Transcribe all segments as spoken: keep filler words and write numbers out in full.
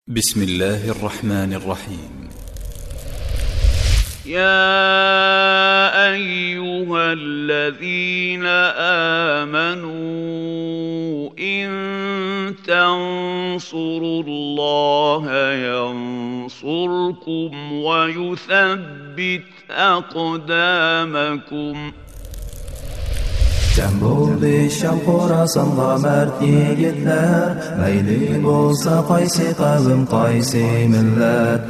بسم الله الرحمن الرحيم. يا أيها الذين آمنوا إن تنصروا الله ينصركم ويثبت أقدامكم. Cem bo'ldi Sham Xorasanға mard yigitlar, mayli bo'lsa qaysi qavm qaysi millat,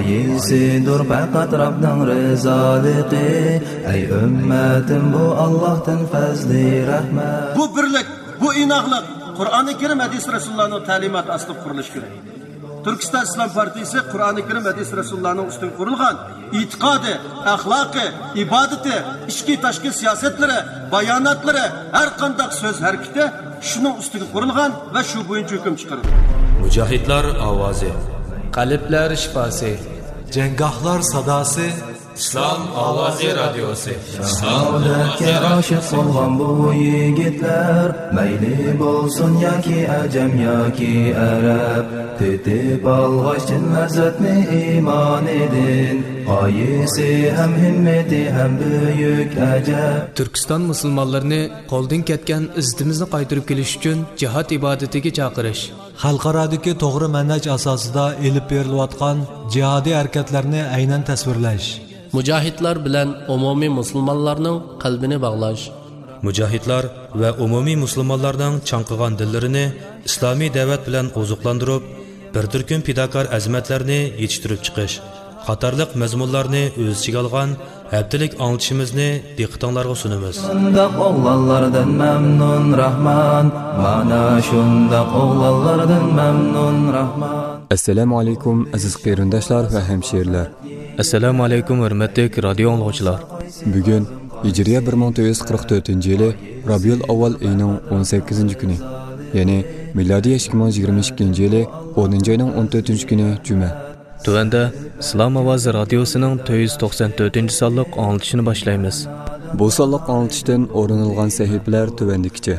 qaysidir faqat Rabbning rizoligi. Ey ummatim, bu Allohdan fazli rahmat. Bu birlik, bu inoqlik Qur'oni Karim hadis Rasulullohning ta'limoti asli qurilishi kerak. Turkiston Islom partiyasi Qur'oni Karim hadis Rasulullohning ustidan qurilgan e'tiqodi, axloqi, ibodati, ichki tashqi siyosatlari, bayonotlari, har qanday so'z harakati shuning ustiga qurilgan va shu bo'yicha hukm chiqarilgan. Mujohidlar ovozi, qalblar shifosi, janggohlar sadosi, Islom ovozi radiosi. Saodatga oshiq bo'lgan bu yigitlar, mayli bo'lsin yoki ajam yoki arab, tetib olg'achin lazzatni iymon edin, qaysi ham himmati ham buyuk ajab. Turkiston musulmonlarini qo'ldan ketgan izzatimizni qaytarib kelish uchun jihad ibodatiga chaqirish, xalqarodagi to'g'ri manhaj asosida elib berilayotgan jihodiy harakatlarni aynan tasvirlash, mujohidlar bilan umumiy musulmonlarning qalbini bog'lash, mujohidlar va umumiy musulmonlarning chanqigan dillarini islomiy da'vat bilan oziqlantirib, bir turkum fidokor azmatlarni yetishtirib chiqish qatorliq mazmunlarni o'z ichiga olgan haftalik anglitishimizni diqqatingizga sunamiz. Shundoq o'g'lonlardan mamnun Rahman, mana shundoq o'g'lonlardan mamnun Rahman. Assalomu alaykum aziz qarindoshlar va hamshirlar. Assalomu alaykum hurmatli radio anglovchilar. Bugun Hijriya bir ming to'rt yuz qirq to'rtinchi yili Rabiul Avval oyining o'n sakkizinchi kuni, ya'ni milodiy ikki ming yigirma ikkinchi yili o'ninchi oyning o'n to'rtinchi kuni juma. Tuvanda Islom ovozi radiosining to'rt yuz to'qson to'rtinchi sonliq anglitishini boshlaymiz. Bu sonliq anglitishdan o'rinilgan sahifalar tuvandikicha.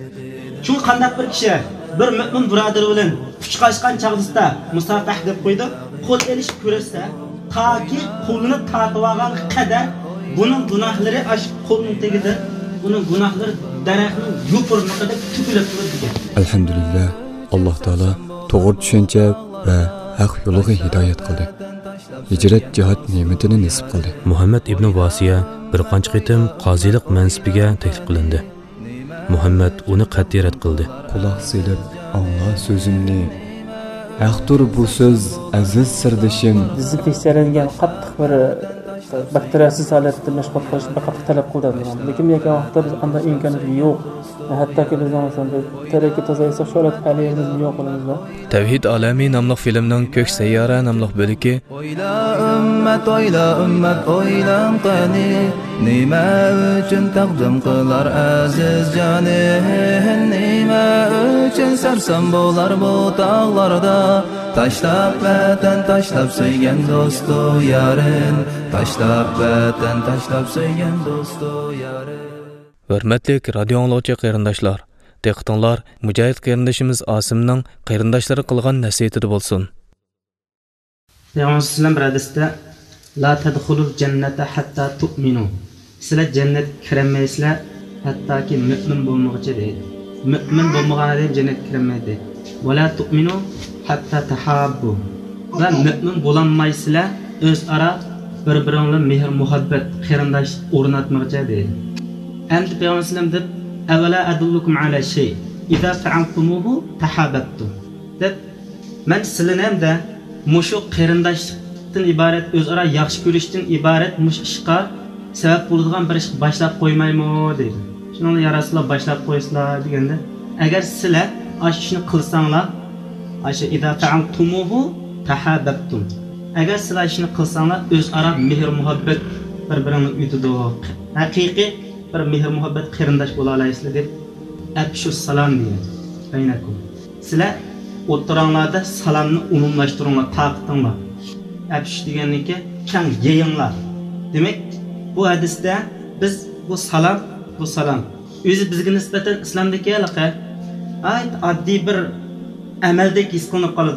Shu qandaq bir kishi bir mu'min birodari bilan quchqashgan chaqdisda musafah deb qo'ydi, qo'l elish ko'rsa, taki qo'lini tatib olgan qadar buning gunohlari ash qo'lning tagida, buning gunohlari daraxtning yupurligida tukilib turibdi. Alhamdulillah, Alloh taolo to'g'ri tushuncha va haq yo'liga hidoyat qildi. Hijrat jihad ne'matini nasib qildi. Muhammad ibn Vasiya bir qancha qitim qozilik mansibiga taklif qilindi. Muhammad uni qat'iy rad qildi. Quloq selib Allah so'zimni. Haqdir bu so'z aziz sirdishim. Dezinfeksiyalangan qattiq bir bakteriyasiz holatda mashg'ul qilishni qattiq talab qiladi. Lekin yakun vaqtda biz unda imkoniyat yo'q. Hattoki bizning masalan tariki tozaysa sholat aliyimiz yo'q qilamiz. Tavhid olami nomli filmning Ko'k sayyora nomli bo'ligi. Oyla ummat, oyla ummat, oylam qani, nima uchun taqdim qilar aziz joni, nima uchun sarsam bo'lar bu tog'larda, tashlab vatan, tashlab sevgan do'stu yarin, tashlab vatan, tashlab sevgan do'stu yarin. Hurmatli radio anglovchi qarindoshlar, diqqatinglar mujohid qarindoshimiz Osimning qarindoshlari qilgan nasihati bo'lsin. Payg'ambar sallam radisda la tadkhulul jannata hatta tu'minu. Sizlar jannat kirmaysizlar hattoki mu'min bo'lmoqchi deydi. Mu'min bo'lmaganlar jannat kirmaydi. Va la tu'minu hatta tahabbu. Va mu'min bo'lolmaysizlar o'zaro bir-biringizga mehr muhabbat qarindosh o'rnatmoqchi deydi. Endi Peygamber sallam deb avvala adullukum ala shay idza fa'altumuhu tahabbtum deb men sizlarga mushu qarindoshlikdan iborat o'zaro yaxshi ko'rishdan iborat mush ishqa sabab bo'ladigan bir ish boshlab qo'ymaymi deydi. Shuni ya Rasululloh boshlab qo'ysizlar deganda, agar sizlar ash ishni qilsanglar, ash idza fa'altumuhu tahabbtum. Agar sizlar ishni qilsanglar o'zaro mehr muhabbat bir-birini uyutadi. Haqiqiy bir mehr muhabbat qarindosh bo'la olasizlar deb afshu salom deydi. Aynakum. Sizlar o'tiranglarda salomni umumlashtiringlar, taqtinglar. Afsh deganniki kang yeyinglar. Demak, bu hadisda biz bu salom, bu salom o'zi bizga nisbatan islomdagi halaqa ayt oddiy bir amaldek his qilinib qoladi.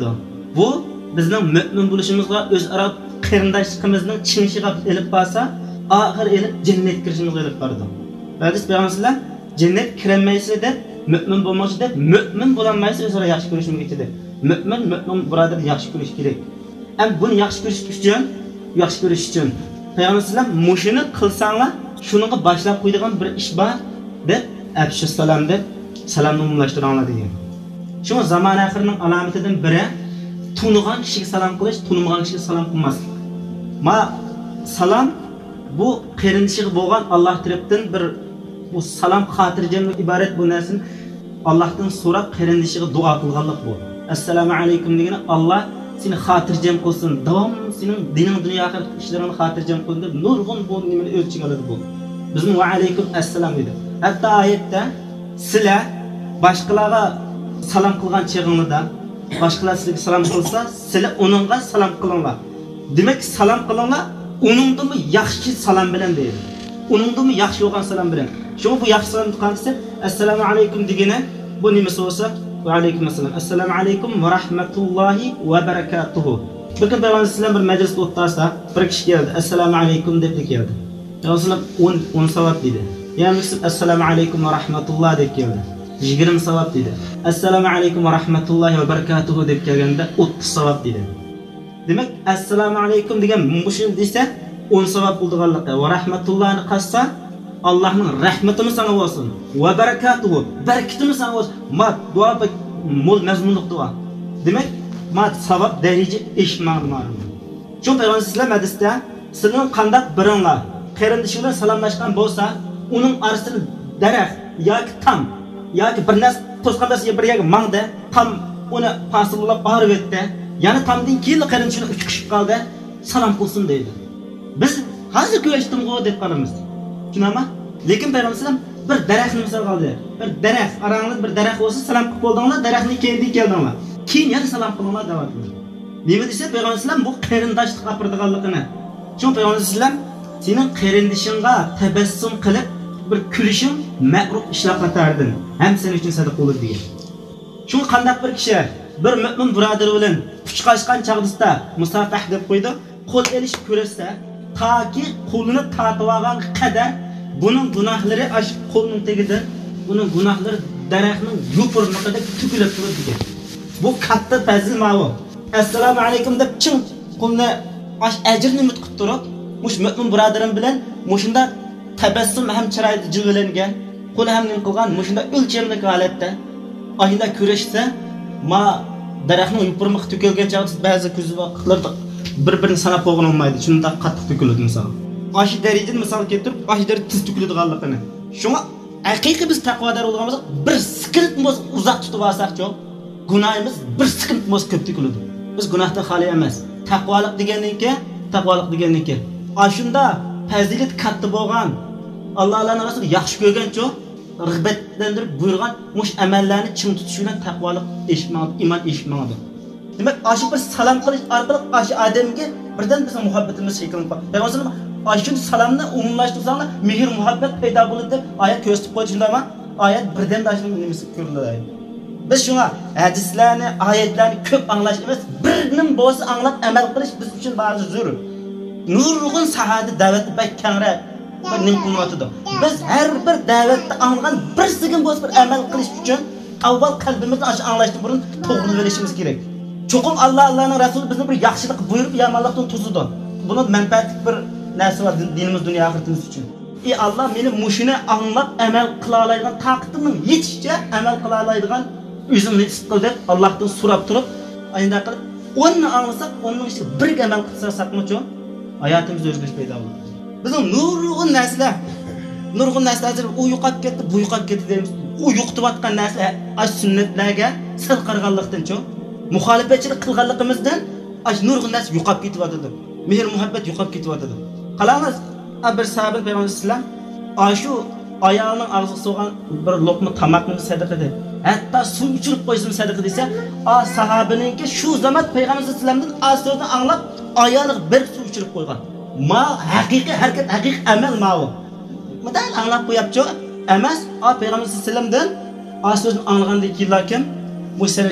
Bu bizning mu'min bo'lishimizga o'zaro qarindoshligimizning chinishiga elib borsa, oxir elib jannat kirishimizga elib bordi. Hadis Payg'ambarlar jannat kirmaysiz deb mu'min bo'lmoqchi deb mu'min bo'lolmaysiz o'zaro yaxshi ko'rishimiz kerak. Mu'min mu'min birodar yaxshi ko'rish kerak. Ham buni yaxshi ko'rish uchun, yaxshi ko'rish uchun Payg'ambarlar mushuni qilsanglar, shuningga boshlab qo'yadigan bir ish bor deb afshu salom deb salomni umumlashtiranglar degan. Shu zamon oxirining alomatidan biri tunigan kishiga salom qilish, tunimagan kishiga salom qilmaslik. Ma salom bu qarindishiga bo'lgan Alloh tarafdan bir bu salom xotirjamlik iborat bu narsani Allohdan so'rab qarindishiga duo qilganlik bu. Assalomu alaykum degani Alloh seni xotirjam qilsin, davom sening dining dunyo oxirat ishlaringni xotirjam qilsin deb nurg'un bu nimani o'lchiga oladi bu. Bizning va alaykum assalom dedi. Hatto oyatda sizlar boshqalarga salom qilgan cheg'ingizda boshqalar sizga salom qilsa, sizlar uningga salom qilinglar. Demak, salom qilinglar, uningdimi yaxshi salom bilan deydi. Uningdimi yaxshi bo'lgan salom bilan. Shu bu yaxshi salom qilsa, assalomu alaykum degani bu nima bo'lsa, va alaykum assalom. Assalomu alaykum va rahmatullohi va barakatuhu. Bir kun Payg'ambar bir majlisda o'tirsa, bir kishi keldi, assalomu alaykum deb keldi. Payg'ambar o'n o'n savob dedi. Yani assalomu alaykum va rahmatulloh deb keldi. yigirma savob dedi. Assalomu alaykum va rahmatullohi va barakatuhu deb kelganda o'ttiz savob dedi. Demak, assalomu alaykum degan mushun desa o'n savob bo'lganligi va rahmatullohni qassa Allohning rahmatini sana bo'lsin va barakatuhu barakatini sana bo'lsin. Ma duo mol mazmunli duo. Demak, ma savob daraja eshitmadi ma'lum. Shu Payg'ambar hadisda sizning qanday biringlar qarindish bilan salomlashgan bo'lsa, uning orasida daraxt yoki tam yoki bir narsa to'sqandasi bir yerga mangda, tam uni pasillab borib o'tdi. Yana tamdan keyin qarindish uch qishib qoldi, salom qilsin deydi. Biz hozir ko'rishdim-ku deb qolamiz. Tushunami? Lekin Payg'ambar bir daraxtni misol qildi. Bir daraxt, aranglar bir daraxt bo'lsa, salom qilib qo'ydinglar, daraxtni kendi keldinglar. Keyin yana salom qilinglar davat qildi. Nima desa Payg'ambar bu qarindoshlik qapirdiganligini. Shu Payg'ambar sening qarindishingga tabassum qilib bir kulishing ma'ruf ishlar qatoridan ham sen uchun sadaqa bo'ladi degan. Shu qandaq bir kishi bir mu'min birodar bilan puchqashgan chaqdisda musafah deb qo'ydi, qo'l elishib ko'rsa, toki qo'lini tortib olgan qadar buning gunohlari ash qo'lning tagida, buning gunohlari daraxtning yupurliqida to'kilib turadi degan. Bu katta fazil ma'lum. Assalomu alaykum deb chin qo'lni ash ajrni umid qilib turib, mush mu'min birodarim bilan mushunda tabassum ham chiroyli jilvalangan, qo'li ham nim qilgan, mushunda o'lchamli holatda ayda ko'rishsa, ma daraxtning yupurliqi to'kilgan chog'da ba'zi ko'zi vaqtlarda bir-birini sanab qo'ygan olmaydi. Shunda qattiq to'kiladi misol. Ash darajada misol keltirib, ash darajada tiz to'kiladiganligini. Shunga haqiqiy biz taqvodor bo'lganmiz, bir sekund bo'lsa uzoq tutib olsak-chi, gunohimiz bir sekund bo'lsa ko'p to'kiladi. Biz gunohdan xoli emas. Taqvolik degandan-ki, taqvolik degandan-ki, ashunda fazilat katta bo'lgan, Allohning rasuli yaxshi ko'rgan-chi, rag'batlantirib buyurgan mush amallarni chin tutish bilan taqvolik eshitmadi, iymon eshitmadi. Demak, ashi bir salom qilish orqali ashi odamga birdan bizning muhabbatimiz shekillanib qoladi. Payg'ambar ashi salomni umumlashtirsanglar, mehr muhabbat paydo bo'ladi deb oyat ko'rsatib qo'ydi. Shundami? Oyat birdan dashining nimasi ko'riladi. Biz shunga hadislarni, oyatlarni ko'p anglash emas, birning bo'lsa anglab amal qilish biz uchun ba'zi zarur. Nurg'un sahoda da'vatni bak kangra bir nim qilyotdi. Biz har bir da'vatni anglagan bir sekund bo'lsa bir amal qilish uchun avval qalbimizni ash anglashdan burun to'g'ri bilishimiz kerak. Cho'qim Alloh Allohning rasuli bizni bir yaxshilik buyurib, yomonlikdan tuzdi. Buni manfaatli bir narsa bor dinimiz, dunyo oxiratimiz uchun. Ey Alloh, meni mushuni anglab amal qila oladigan taqtimning yetishicha amal qila oladigan o'zimni isqil deb Allohdan so'rab turib, ayda qilib, onni anglasak, onun ichiga bir amal qilsakmi-chi, hayotimiz o'zgarish paydo bo'ladi. Bizning nurg'un narsalar, nurg'un narsalar u yo'qolib ketdi, bu yo'qolib ketdi deymiz. U yo'qotayotgan narsa ash sunnatlarga sal qarag'anlikdan-chi, muxolifatchilik qilganligimizdan ash nurg'un narsa yo'qolib ketyapti. Mehr muhabbat yo'qolib ketyapti. Qalamiz bir sahoba Payg'ambar sallam ashu ayolning og'ziga so'g'an bir loqma tomoqni sadaqa deb, hatto suv ichirib qo'ysin sadaqa desa, a sahobaninki shu zaman Payg'ambar sallamdan asrni anglab ayoliga bir suv ichirib qo'ygan. Ma haqiqiy harakat, haqiqiy amal ma'u. Madan anglab qo'yapchi, emas, a Payg'ambar sallamdan asrni anglagandan keyin kim bu sen uchun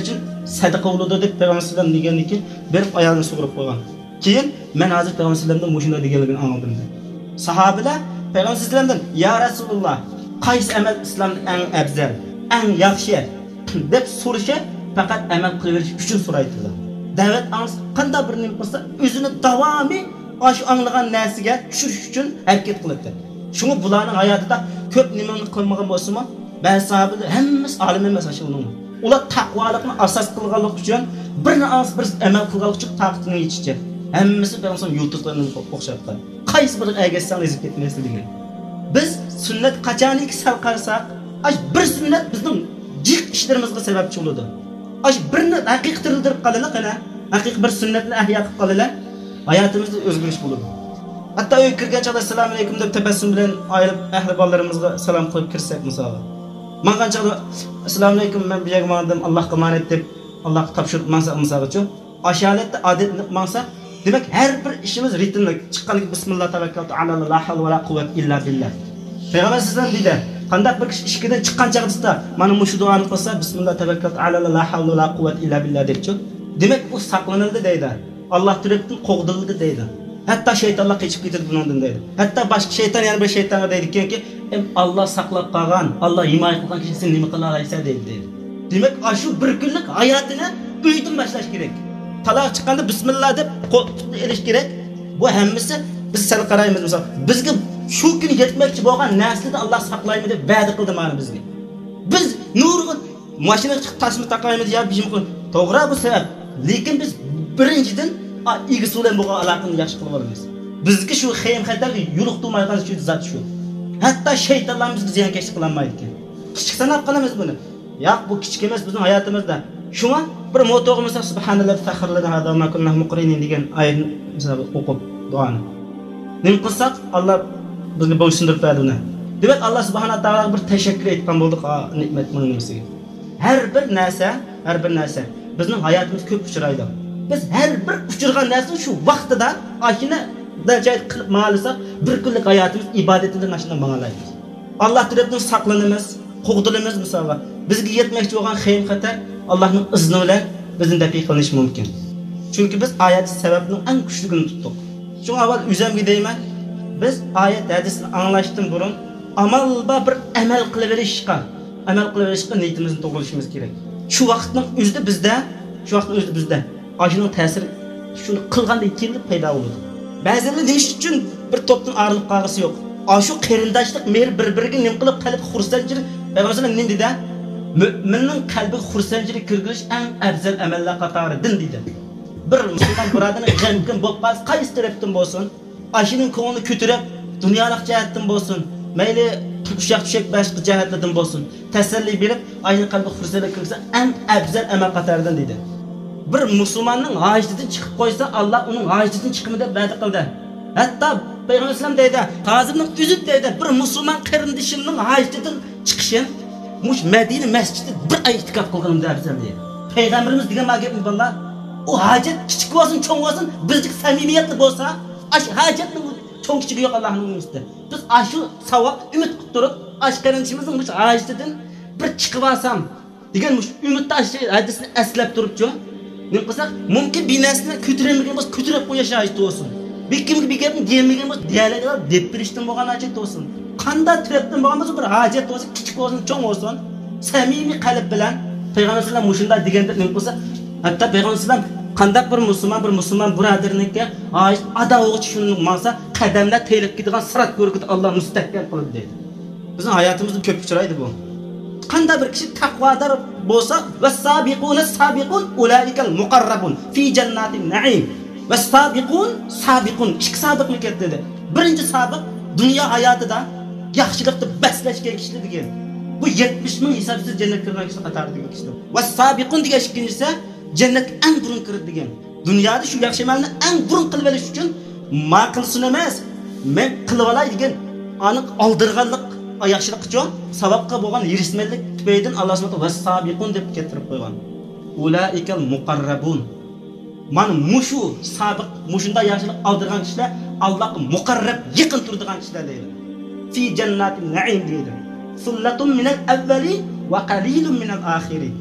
sadaqa bo'ladi deb payg'ambar sollallohu alayhi vasallam degandan keyin berib ayolini sug'urib qo'ygan. Keyin men hozir payg'ambar sollallohu alayhi vasallamdan mushunda deganligini angladim. Sahobalar payg'ambar sollallohu alayhi vasallamdan ya Rasululloh, qaysi amal islomda eng afzal, eng yaxshi deb so'rashi faqat amal qilirish uchun so'raydilar. Da'vat angs qanday bir nima qilsa, o'zini davomiy osh anglagan narsaga tushirish uchun harakat qiladi. Shunga bularning hayotida ko'p nimani qilmagan bo'lsa-mu, ba'zi sahobalar hammasi olim emas ashulmi. Ular taqvolikni asos qilganlik uchun bir ans bir amal qilganlik uchun taqdini yetishdi. Hammasi payg'ambar yulduzlarga o'xshabdi. Qaysi bir agasan ezib ketmaysiz degan. Biz sunnat qachoniki sal qarasak, ash bir sunnat bizning jiq ishlarimizga sababchi bo'ladi. Ash birni haqiqiy tirildirib qoladi, qana haqiqiy bir sunnatni ahyo qilib qoladi, hayotimizda o'zgarish bo'ladi. Hatto uy kirgan chog'da assalomu alaykum deb tabassum bilan ayilib ahli bolalarimizga salom qo'yib kirsak misolan. Mangan chog'da assalomu alaykum men bu yerga bordim, Allohga ma'nat deb Allohga topshirib mansa misolatchi. Ashalatda odatni mansa, demak har bir ishimiz ritmli chiqqanlik bismillah tavakkaltu ala la havla va la quvvat illa billah. Payg'ambar sizdan deydi, qanday bir kishi ishkidan chiqqan chog'da mana shu duoni qilsa bismillah tavakkaltu ala la havla va la quvvat illa billah debchi. Demak bu saqlanildi deydi. Alloh tarafdan qo'g'dildi deydi. Hatto shaytonlar qechib ketadi bundan deydi. Hatto boshqa shayton yana bir shaytonga deydiganki, Alloh saqlab qolgan, Alloh himoya qilgan kishi sen nima qila olaysan deydi. Demak, shu bir kunlik hayotini uydan boshlash kerak. Taloq chiqqanda bismillah deb qo'lni elish kerak. Bu hammasi biz sal qaraymiz misol. Bizga shu kun yetmoqchi bo'lgan narsani Alloh saqlaymi deb va'da qildi mana bizga. Biz nurga mashina chiqib tasma taqaymiz yo bijim qilib. To'g'ri bu sabab. Lekin biz birinchidan ig'i bilan bo'lgan aloqani yaxshi qilib olamiz. Bizga shu xayam xatarga yo'liqtirmaydigan shu zot shu. Hatto shaytonlar bizga ziyonkashlik qilmaydi ekan. Kichik sanab qolamiz buni. Yo'q, bu kichik emas bizning hayotimizda. Shunga bir moto'g'i misol subhanallah faxrlana hada ma kunna muqrinin degan oyatni misol o'qib duoni. Nima qilsak Alloh bizga bo'ysundirib berdi uni. Demak Alloh subhanahu taologa bir tashakkur aytgan bo'ldik ne'mat nimasiga. Har bir narsa, har bir narsa bizning hayotimiz ko'p uchraydi. Biz har bir uchirgan narsa shu vaqtida ashina darajat qilib ma'lisa bir kunlik hayotimiz ibodatida nashidan ma'nolaymiz. Alloh tarafdan saqlanamiz, qo'g'dilimiz misolga. Bizga yetmoqchi bo'lgan xayr xatar Allohning izni bilan bizni dafiy qilinish mumkin. Chunki biz oyat sababning eng kuchligini tutdik. Shunga avval o'zimga deyman, biz oyat hadisni anglashdan burun amalba bir amal qilib berishga, amal qilib berishga niyatimizni to'g'rilashimiz kerak. Shu vaqtning o'zida bizda, shu vaqtning o'zida bizda Ajının təsiri şunu qılğanda ikili payda olur. Bəzəndə ne üçün bir topdan ayrılıb qalğısı yox. Aşu qeyrindaşlıq mer bir-biriga nim qılıb qalb xursançılıq. Peyğəmbər nə dedi? Müminin qalbi xursançılıq kirgilish ən afzal amallar qatarıdır dedi. Bir müsəlman biradını qəmgin bo'lib qalsa, qaysi tərəfdən bolsun, aşının ko'nglini ko'tarib, dunyoliq jihatdan bolsun, mayli ushaq-tushaq boshqa jihatlardan bolsun, tasalli berib, ayni qalbi xursançılıq kirgilsa ən afzal amal qatarıdır dedi. Bir musulmonning hajdidan chiqib qo'ysa, Alloh uning hajdidan chiqimida va'da qildi. Hatto Payg'ambar sollallohu alayhi vasallam deydi, hozirning o'zi deydi, bir musulmon qarindishining hajdidan chiqishi mush Madina masjidida bir oy itikof qilganimda afzal deydi. Payg'ambarimiz degan mag'lubiyat billah, u hojat kichik bo'lsin, cho'ng bo'lsin, bizning samimiyatli bo'lsa, ash hojatning cho'ng kichigi yo'q Allohning umidida. Biz ashu savob umid qilib turib, ash qarindishimizning mush hajdidan bir chiqib olsam degan mush umidda ash hadisni aslab turibchi. Nima qilsak, mumkin binasini ko'tarmagan bo'lsa, ko'tarib qo'yish hojat bo'lsin. Bekimga bekimga diyamagan bo'lsa, diyalarga deb berishdan bo'lgan hojat bo'lsin. Qanday tarafdan bo'lgan bo'lsa, bir hojat bo'lsa, kichik bo'lsin, cho'ng bo'lsin, samimiy qalb bilan Payg'ambar sollallohu alayhi vasallam deganda nima qilsa, hatto Payg'ambar sollallohu alayhi vasallam qanday bir musulmon bir musulmon birodarniki hojat adavochi shuni bo'lsa, qadamlar teyilib ketgan sirat ko'rgida Alloh mustahkam qiladi deydi. Bizning hayotimizda ko'p uchraydi bu. Qanday bir kishi taqvodor bo'lsa, vas-sabiquna sabiqun ulaikal muqarrabun fi jannatin na'im. Vas-sabiqun sabiqun ikki sabiqlik dedi. Birinchi sabiq dunyo hayotida yaxshilikni baslashgan kishi degan. Bu yetmish ming hisobsiz jannatga kirgan kishi qatoriga kishi. Vas-sabiqun degan ikkinchisi jannatga eng burun kirdi degan. Dunyoda shu yaxshi amalni eng burun qilib olish uchun ma'qilsin emas, men qilib olay degan aniq oldirganlik yaxshilik uchun sababga bo'lgan yirismanlik tufaylidan Alloh subhanahu va sabiqun deb keltirib qo'ygan. Ulaikal muqarrabun. Mana mushu sabiq, mushunda yaxshilik oldirgan kishilar Allohga muqarrab, yaqin turadigan kishilar deydi. Fi jannatin na'im deydi. Sullatun minal awwalin va qalilun minal akhirin.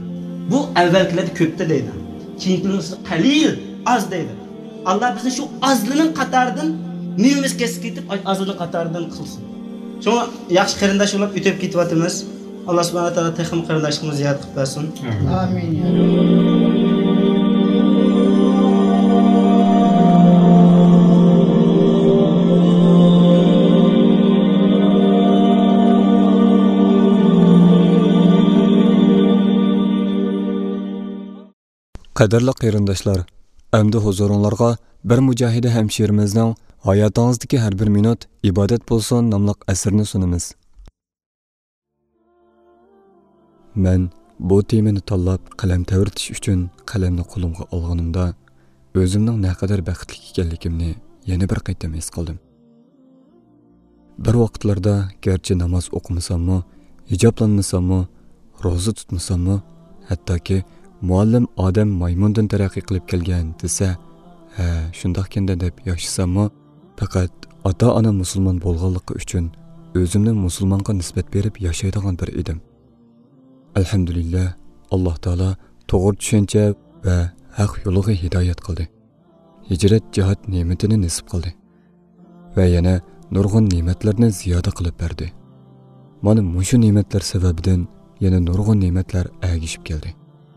Bu avvalgilerde ko'pda deydi. Keyingilarsa qalil, az deydi. Allah bizni shu azlining qatoridan nimiz kesib ketib, azlining qatoridan qilsin. Şuna yaxshi qarindosh bo'lib o'tib ketyapmiz. Allah subhanahu wa taala texim qarindoshligimizni ziyod qilib bersin. Amin. Qadirli qarindoshlar, endi huzuringizga bir mujohida hamshirimizning hayotingizdagi har bir minut ibodat bo'lsin nomli asrni sunamiz. Men bu temani tanlab qalam tavritish uchun qalamni qo'limga olganimda o'zimning naqadar baxtli ekanligimni yana bir qayta his qildim. Bir vaqtlarda garchi namoz o'qimasammi, hijoblanmasammi, ro'za tutmasammi, hattoki muallim odam maymundan taraqqiy qilib kelgan desa, ha, shundoqkanda deb yashasammi, faqat ota-ona musulmon bo'lganligi uchun o'zimni musulmonga nisbat berib yashaydigan bir edim. Alhamdulillah, Alloh taolo to'g'ri tushuncha va haq yo'liga hidoyat qildi. Hijrat jihad ne'matini nasib qildi va yana nurg'un ne'matlarni ziyoda qilib berdi. Mana mushu ne'matlar sababidan yana nurg'un ne'matlar agishib keldi.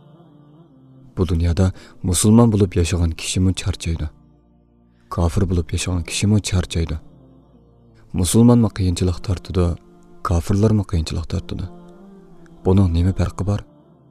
Bu dunyoda musulmon bo'lib yashagan kishimi charchaydi. Kafir bo'lib yashagan kishimi charchaydi. Musulmonmi qiyinchilik tortadi, kafirlarmi qiyinchilik tortadi. Buning nima farqi bor?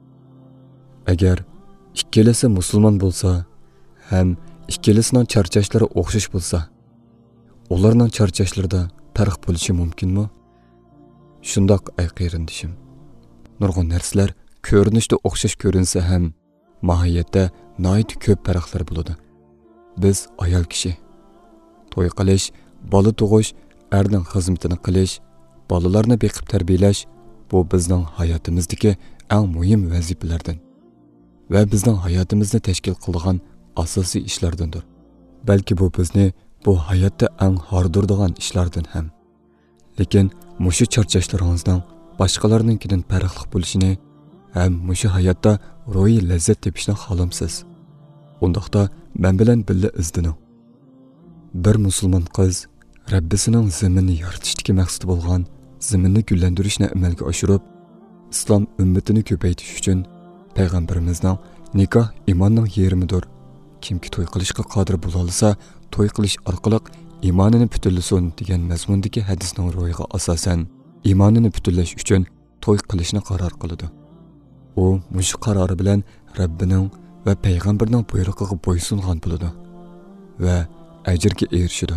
Agar ikkalasi musulmon bo'lsa, ham ikkalasining charchashlari o'xshash bo'lsa, ularning charchashlarida farq bo'lishi mumkinmi? Shundoq ay qarindishim. Nurg'un narsalar ko'rinishda o'xshash ko'rinsa ham mohiyatda nihoyat ko'p farqlar bo'ladi. Biz ayol kishi to'y qilish, bola tug'ish, erning xizmatini qilish, bolalarni beqib tarbiyalash bu bizning hayotimizdagi eng muhim vazifalardan va bizning hayotimizni tashkil qilgan asosiy ishlardandir. Balki bu bizni bu hayotda eng hordirdigan ishlardan ham. Lekin mushu charchashlaringizning boshqalarninkidan farqli bo'lishini ham mushu hayotda ruhiy lazzat tepishni xohlamsiz. Undaqda men bilan birga izdining. Bir musulmon qiz Rabbisining zaminni yaratishdagi maqsadi bo'lgan zaminni gullantirishni amalga oshirib, islom ummatini ko'paytirish uchun payg'ambarimizning nikoh iymonning yerimidir. Kimki to'y qilishga qodir bo'la olsa, to'y qilish orqali iymonini butunlasin degan mazmundagi hadisning ro'yiga asosan iymonini butunlash uchun to'y qilishni qaror qiladi. U mush qarori bilan Rabbining va payg'ambarning buyrug'iga bo'ysungan bo'ladi va ajrga erishadi.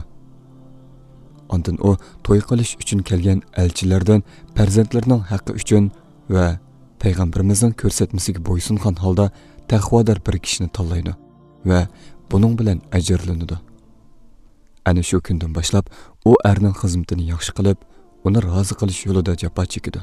Ondan u to'y qilish uchun kelgan elchilardan farzandlarining haqqi uchun va payg'ambarimizning ko'rsatmasiga bo'ysungan holda taqvodor bir kishini tanlaydi va buning bilan ajrlanadi. Ana shu kundan boshlab u erning xizmatini yaxshi qilib, uni rozi qilish yo'lida jafo chekadi.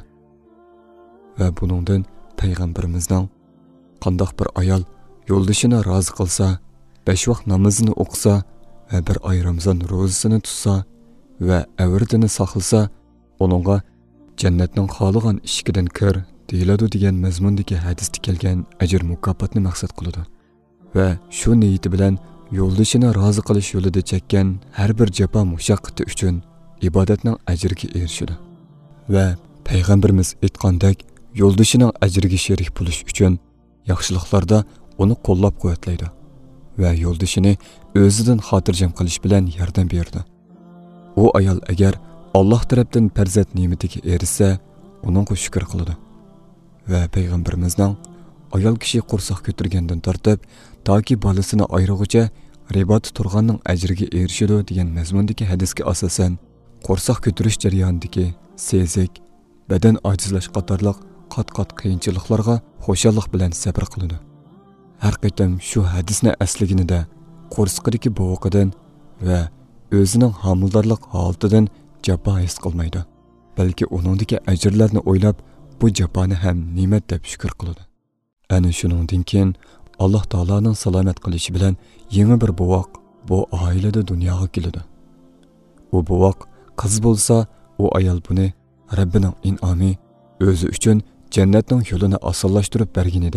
Va buningdan payg'ambarimizning qandoq bir ayol yo'ldishini rozi qilsa, besh vaqt namozini o'qisa va bir oy Ramazon ro'zasini tutsa va avrdini saqlasa, uningga jannatning xoligan eshigidan kir deyiladi degan mazmundagi hadisda kelgan ajr mukofotni maqsad qiladi. Va shu niyati bilan yo'ldishini rozi qilish yo'lida chekkan har bir jafo mushaqqati uchun ibodatning ajriga erishadi. Va payg'ambarimiz aytgandek, yo'ldishining ajriga sherik bo'lish uchun yaxshiliklarda uni qo'llab-quvvatlaydi va yo'ldishini o'zidan xotirjam qilish bilan yordam berdi. U ayol agar Alloh tarafdan farzand ne'matiga erishsa, uningga shukr qiladi. Va payg'ambarimizning ayol kishi qo'rsoq ko'targandan tortib, toki bolasini ayirg'icha ribot turganning ajriga erishadi degan mazmundagi hadisga asosan, qo'rsoq ko'tarish jarayonidagi sezik, badan ojizlash qatorliq qat-qat qiyinchiliklarga xo'shallik bilan sabr qiladi. Har qaytam shu hadisni asliginida qo'rsqidagi bo'g'idan va o'zining homildorlik holatidan jafo his qilmaydi. Balki uningdagi ajrlarni o'ylab, bu jafoni ham ne'mat deb shukr qiladi. Ana shuningdan keyin Alloh taolaning salomat qilishi bilan yangi bir bo'voq bu oilada dunyoga keladi. U bo'voq qiz bo'lsa, u ayol buni Rabbining in'omi o'zi uchun jannatning yo'lini osonlashtirib bergani deb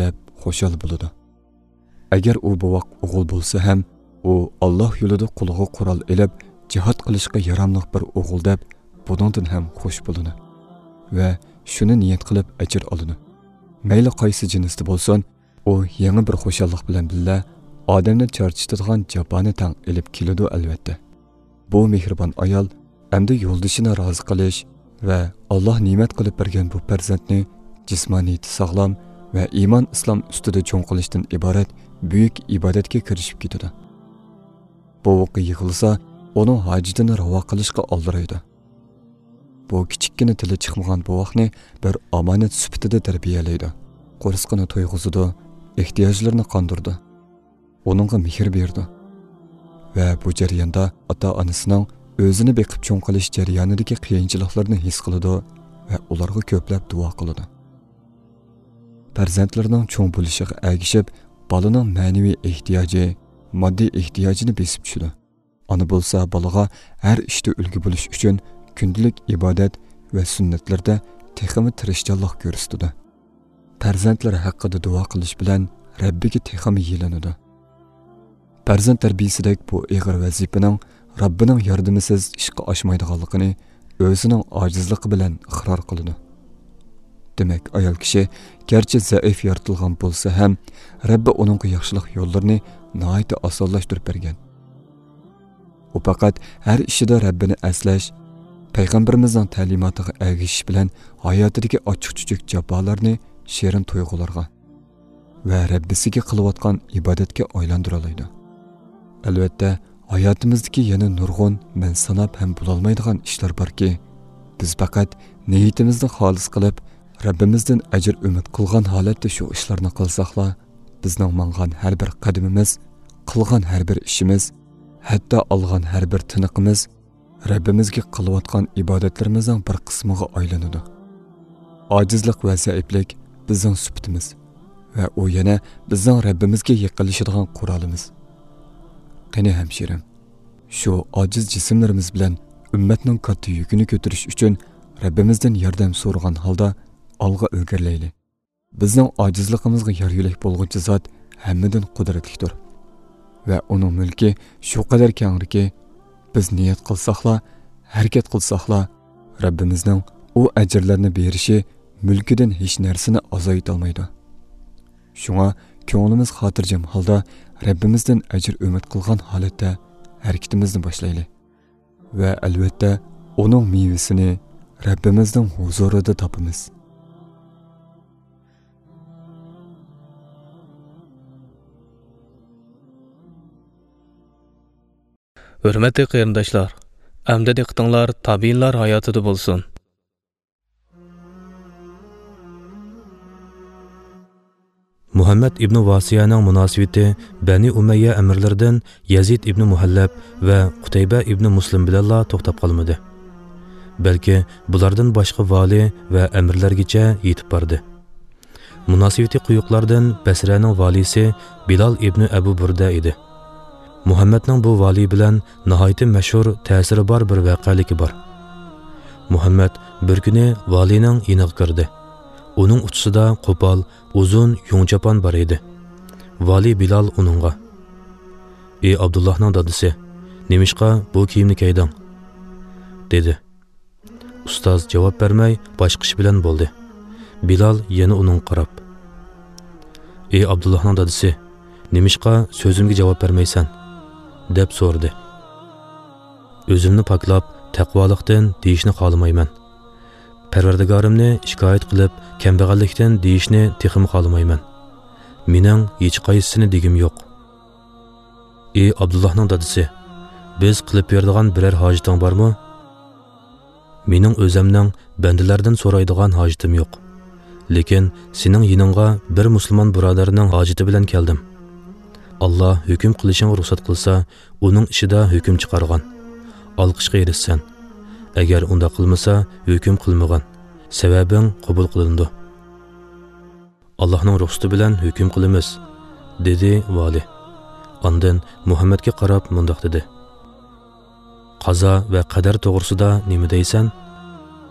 xo'shal bo'ladi. Agar u bovoq o'g'il bo'lsa ham, u Alloh yo'lida qo'liga qurol elib, jihad qilishga yaramli bir o'g'il deb buningdan ham xush bo'ladi va shuni niyat qilib ajr oladi. Mayli qaysi jinsda bo'lsin, u yangi bir xo'shallik bilan billa odamni charchitadigan jaboni tang elib keladi albatta. Bu mehribon ayol endi yo'ldishini rozi qilish va Alloh ne'mat qilib bergan bu farzandni jismoniyati sog'lom va iymon islom ustida cho'ng qilishdan iborat buyuk ibodatga kirishib ketadi. Bu o'qi yig'ilsa, uning hojatini ravo qilishga oldiraydi. Bu kichikkina tili chiqmagan bovoqni bir omonat sifatida tarbiyalaydi. Qo'risqini to'yg'izdi, ehtiyojlarini qondirdi. Uningga mehr berdi. Va bu jarayonda ota-onasining o'zini beqib cho'ng qilish jarayonidagi qiyinchiliklarni his qiladi va ularga ko'plab duo qiladi. Farzandlarining cho'ng bo'lishiga ergishib, bolaning ma'naviy ehtiyoji, moddiy ehtiyojini besib tushadi. Ona bo'lsa, bolaga har ishda ulgu bo'lish uchun kundalik ibodat va sunnatlarda texmi tirishchanlik ko'rsatadi. Farzandlar haqida duo qilish bilan Rabbiga texmi yelanadi. Farzand tarbiyasidagi bu og'ir vazifaning Rabbining yordamisiz ishga oshmaydiganligini o'zining ojizligi bilan iqror qiladi. Demak, ayol kishi garchi zaif yaratilgan bo'lsa ham, Rabbi uningga yaxshilik yo'llarini nihoyat osonlashtirib bergan. U faqat har ishida Rabbini aslash, payg'ambarimizning ta'limotiga ergashish bilan hayotidagi ochiq-chuchuk jafolarni shirin tuyg'ularga va Rabbisiga qilayotgan ibodatga aylantira oladi. Albatta, hayotimizdagi yana nurg'un, men sanab ham bo'lolmaydigan ishlar borki, biz faqat niyatimizni xolis qilib, Rabbimizdan ajr umid qilgan holatda shu ishlarni qilsaqla, bizning mangan har bir qadamimiz, qilgan har bir ishimiz, hatto olgan har bir tiniqimiz Rabbimizga qilayotgan ibodatlarimizning bir qismiga aylanadi. Ojizlik va zaiflik bizning sifatimiz va u yana bizning Rabbimizga yiqilishadigan qurolimiz. Qani hamshirim, shu ojiz jismlarimiz bilan ummatning katta yukini ko'tarish uchun Rabbimizdan yordam so'ragan holda olg'a ilgarilaylik. Bizning ojizligimizga yor yo'lak bo'lguncha zot hammadan qudratlidir va uning mulki shu qadar kengki, biz niyat qilsaqla, harakat qilsaqla, Rabbimizning u ajrlarni berishi mulkidan hech narsani azoyita olmaydi. Shunga ko'nglimiz xotirjam holda Rabbimizdan ajr umid qilgan holatda harakatimizni boshlaylik va albatta uning mevasini Rabbimizning huzurida topamiz. Hürmetli qarindoshlar, amda diqqatinglar tabiinlar hayotida bo'lsin. Muhammad ibn Vasiyaning munosabati Bani Umayya amirlaridan Yazid ibn Muhallab va Qutayba ibn Muslim bilanla to'xtab qolmadi. Balki bulardan boshqa vali va amirlargacha yetib bordi. Munosabati quyuqlardan Basraning valisi Bilal ibn Abu Burda edi. Muhammadning bu vali bilan nihoyat mashhur ta'siri bor bir voqealigi bor. Muhammad bir kuni valining yiniga kirdi. Uning uchisida qo'pol, uzun yongchapon bor edi. Vali Bilal uningga: "Ey Abdullohning dadasi, nemishqa bu kiyimni kiyding?" dedi. Ustoz javob bermay boshqa ish bilan bo'ldi. Bilal yana uning qarab: "Ey Abdullohning dadasi, nemishqa so'zimga javob bermaysan?" deb so'radi. "O'zimni poklab, taqvolikdan deyishni xohlamayman. Parvardigorimni shikoyat qilib, kambag'allikdan deyishni texim xohlamayman. Mening hech qaysisini degim yo'q." "Ey Abdullohning dadasi, biz qilib beradigan biror hojiting bormi?" "Mening o'zimning bandalardan so'raydigan hojitim yo'q. Lekin sening yiningga bir musulmon birodarning hojati bilan keldim. Allah hukm qilishingga ruxsat qilsa, uning ishida hukm chiqargan. Olqishga erishsan. Agar unda qilmasa, hukm qilmagan. Sababing qabul qilindi. Allohning ruxsati bilan hukm qilamiz", dedi vali. Ondan Muhammadga qarab mundoq dedi: "Qazo va qadar to'g'risida nima deysan?"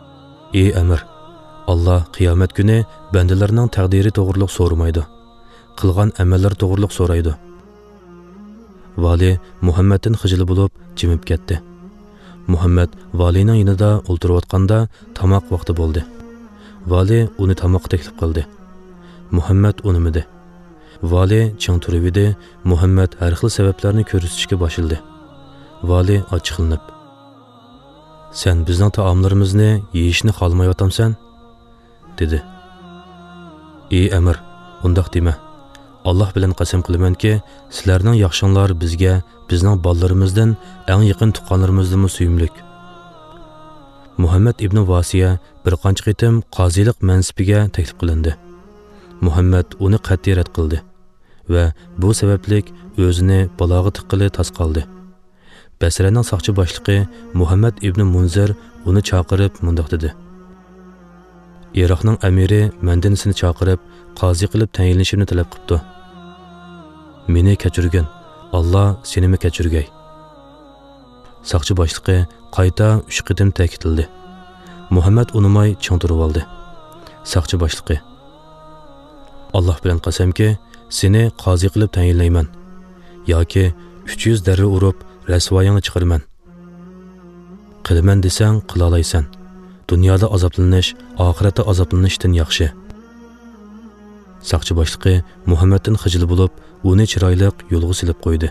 "Ey amir, Allah qiyomat kuni bandalarning taqdiri to'g'riliq so'ramaydi. qilgan amallari to'g'riliq so'raydi. Vali Muhammaddan xijil bo'lib jimib ketdi. Muhammad valining yonida o'ltirayotganda tamoq vaqti bo'ldi. Vali uni tamoq taklif qildi. Muhammad unimidi. Vali chang turib edi. Muhammad har xil sabablarni ko'rsatishga boshildi. Vali ochiqlanib: "Sen bizning taomlarimizni yeyishni xohlamayotgansan?" dedi. "Ey amir, undoq dema. Allah bilan qasam qilamanki, sizlarning yaxshinglar bizga, bizning bolalarimizdan, eng yaqin tuqqanlarimizdan suyumlik." Muhammad ibn Vasiya bir qancha qitim qozilik mansibiga taklif qilindi. Muhammad uni qat'iy rad qildi va bu sabablik o'zini balog'i tiqqili tas qoldi. Basraning soqchi boshlig'i Muhammad ibn Munzir uni chaqirib mundoq dedi: "Iroqning amiri mendan seni chaqirib, qozi qilib tayinlashimni talab qilibdi. Meni kechirgin, Alloh senimi kechirgay." Soqchi boshlig'i qayta uch qitim ta'kidladi. Muhammad unimay chang turib oldi. Soqchi boshlig'i: "Alloh bilan qasamki, seni qozi qilib tayinlayman yoki uch yuz darra urib rasvoyingni chiqarman. Qilaman desang qila olaysan. Dunyoda azoblanish, oxiratda azoblanishdan yaxshi." Soqchi boshlig'i Muhammaddan xijil bo'lib, uni chiroyliq yo'lga silib qo'ydi.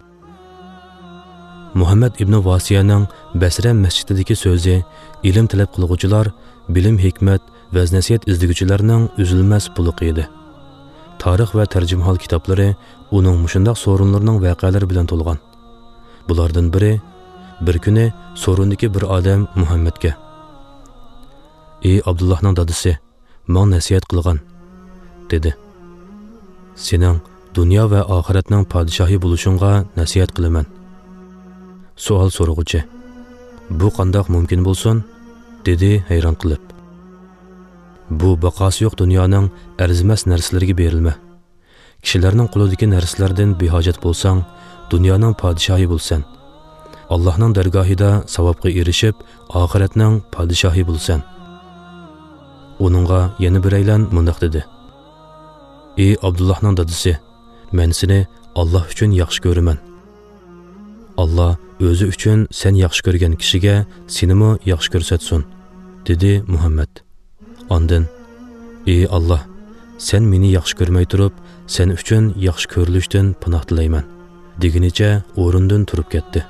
Muhammad ibn Vasiyaning Basra masjididagi so'zi ilm talab qiluvchilar, bilim, hikmat va nasihat izlaguvchilarning uzilmas buluqi edi. Tarix va tarjimhol kitoblari uning mushundaq so'rinlarining voqealari bilan to'lgan. Bulardan biri bir kuni so'rindagi bir odam Muhammadga: "Ey Abdullohning dadasi, men nasihat qilgan", dedi. "Sening dunyo va oxiratning podshohi bo'lishingga nasihat qilaman." Savol so'rag'uchi: "Bu qandoq mumkin bo'lsin?" dedi hayron qilib. "Bu baqosi yo'q dunyoning arzimas narsalariga berilma. Kishilarning qo'lidagi narsalardan behojat bo'lsang, dunyoning podshohi bo'lsan. Allohning dargohida savobga erishib, oxiratning podshohi bo'lsan." Uningga yana bir aylan mundoq dedi: "Ey Abdullohning dadasi, men seni Alloh uchun yaxshi ko'raman. Alloh o'zi uchun sen yaxshi ko'rgan kishiga senimi yaxshi ko'rsatsin", dedi Muhammad. Ondan: "Ey Alloh, sen meni yaxshi ko'rmay turib, sen uchun yaxshi ko'rilishdan panoh tilayman", deginicha o'rindan turib ketdi.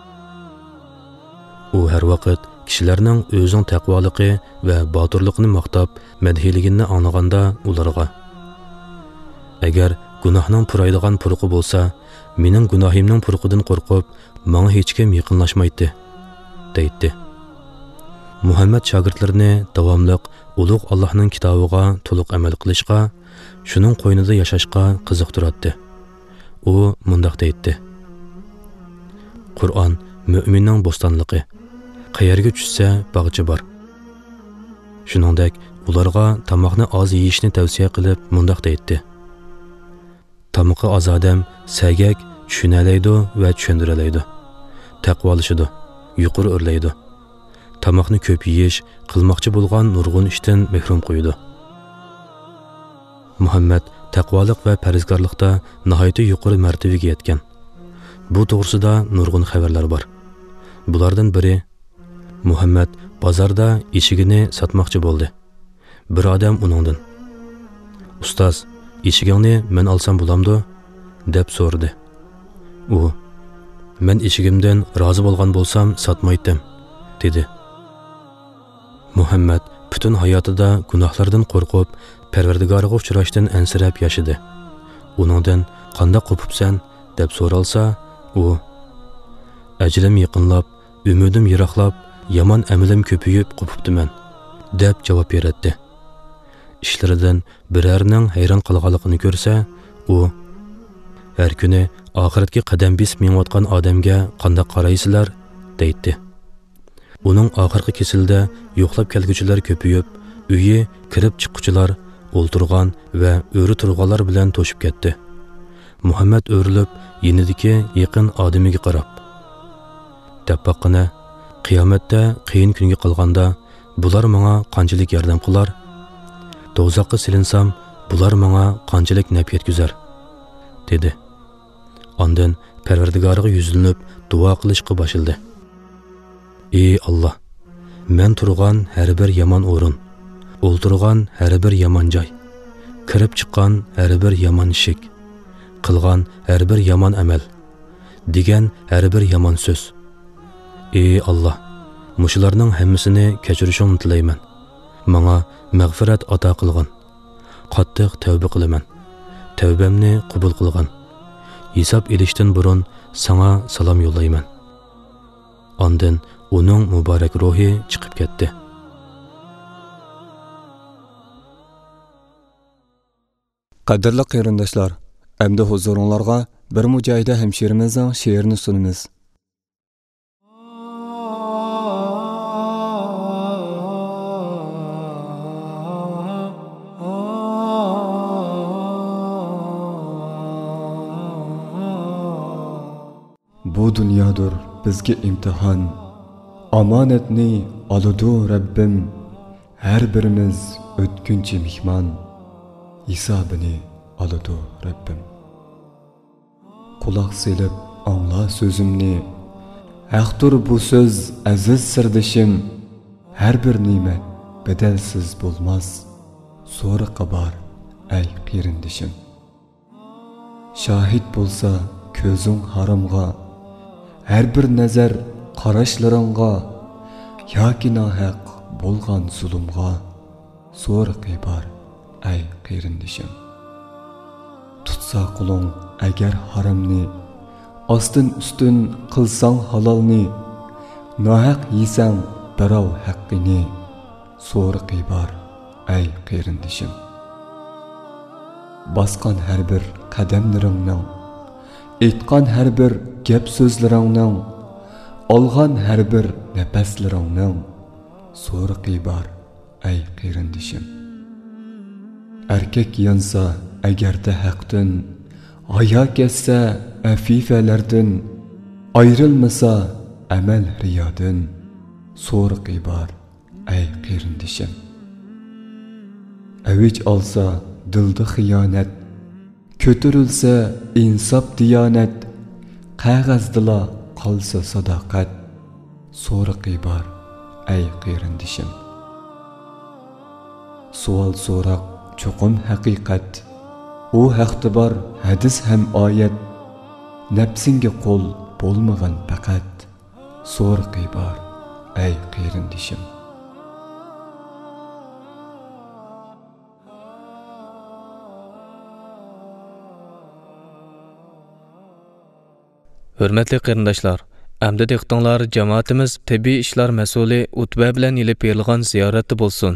U har vaqt kishilarning o'zining taqvoligi va botirligini maqtab, madhiyligini anglaganda ularga: "Agar gunohning puraydigan puruqi bo'lsa, mening gunohimning puruqidan qo'rqib, menga hech kim yaqinlashmaydi", deydi. Muhammad shogirdlarini davomliq ulug' Allohning kitobiga to'liq amal qilishga, shuning qo'ynida yashashga qiziqtiradi. U mundoq deydi: "Qur'on mu'minning bo'stonligi. Qayerga tushsa bog'cha bor." Shuningdek, ularga tamoqni oz yeyishni tavsiya qilib mundoq deydi: "Tamoqi oz odam sagak tushunalaydi va tushundiralaydi. Taqvolishidi, yuqori o'rlaydi. Tamoqni ko'p yeyish qilmoqchi bo'lgan nurg'un ishdan mahrum qo'ydi." Muhammad taqvolik va farzgorlikda nihoyatda yuqori martabaga yetgan. Bu to'g'risida nurg'un xabarlar bor. Bulardan biri: Muhammad bozorda eshigini sotmoqchi bo'ldi. Bir odam uningdan: "Ustoz, eshigingni men olsam bo'lamdi?" deb so'radi. U: "Men eshigimdan rozi bo'lgan bo'lsam sotmaydim", dedi. Muhammad butun hayotida gunohlardan qo'rqib, Parvardigoriga uchrashdan ansirab yashadi. Uningdan qanday qo'pibsan deb so'ralsa, u: "Ajrim yaqinlab, umidim yiroqlab, yomon amalim ko'payib qo'pibdiman", deb javob beradi. Ishlaridan birarning hayron qolganligini ko'rsa, u: "Har kuni oxiratga qadam bosib menayotgan odamga qanday qaraysizlar?" deydi. Uning oxirgi kesilda yo'qlab kelguvchilar ko'payib, uyi kirib chiquvchilar, o'ltirgan va o'ri turganlar bilan to'shib ketdi. Muhammad o'rilib, yenidagi yaqin odamiga qarab: "Tabbaqina, qiyomatda qiyin kunga qolganda bular menga qanchalik yordam qilar? Do'zaxga silinsam, bular menga qanchalik naf yetkazar, dedi. Ondan Parvardigoriga yuzlanib duo qilishga boshladi. Ey Alloh, men turgan har bir yomon o'rin, o'ltirgan har bir yomon joy, kirib chiqqan har bir yomon ishik, qilgan har bir yomon amal, degan har bir yomon so'z. Ey Alloh, mushularning hammasini kechirishingni tilayman. Menga mag'firat ato qilgin. Qattiq tavba qilaman. Tavbamni qabul qilgin. Hisob elishdan burun sana salom yo'llayman. Ondan uning muborak ruhi chiqib ketdi. Qadrli qarindoshlar, endi huzuringizga bir mujohida hamshirimizning she'rini sunamiz. Bu dunyodir bizga imtihon, omonatni oladi Rabbim, har birimiz o'tkinchi mehmon, hisobini oladi Rabbim. Quloq selib angla so'zimni, haqdir bu so'z aziz sirdishim, har bir ne'mat bedelsiz bo'lmas, so'riqi bor ey qirindishim. Shahid bo'lsa ko'zing haramga, her bir nazar qarashlaringga, yoki nohaq bo'lgan zulmga so'riqi bor ey qirindishim. Tutsa qo'ling agar haramni, ostin ustin qilsang halolni, nohaq yesang birov haqqini, so'riqi bor ey qirindishim. Basqan har bir qadamlaringning, aytgan har bir gap so'zlaringning, olgan har bir nafaslaringning, so'riqi bor ey qirindishim. Erkek yansa agarda haqdan, hayo ketsa afifalardan, ayrılmasa amal riyodan, so'riqi bor ey qirindishim. Avij olsa dilda xiyonat, ko'tarilsa insof diyonat, qog'ozdila qolsa sadoqat, so'riqi bor ey qirindishim. Savol so'roq cho'qim haqiqat, u haqda bor hadis ham oyat, nafsinga qo'l bo'lmagan faqat, so'riqi bor ey qirindishim. Hürmetli qarindoshlar, amdi diqqatinglar jamoatimiz tibbiy ishlar mas'uli Utba bilan ilib berilgan ziyoratda bo'lsin.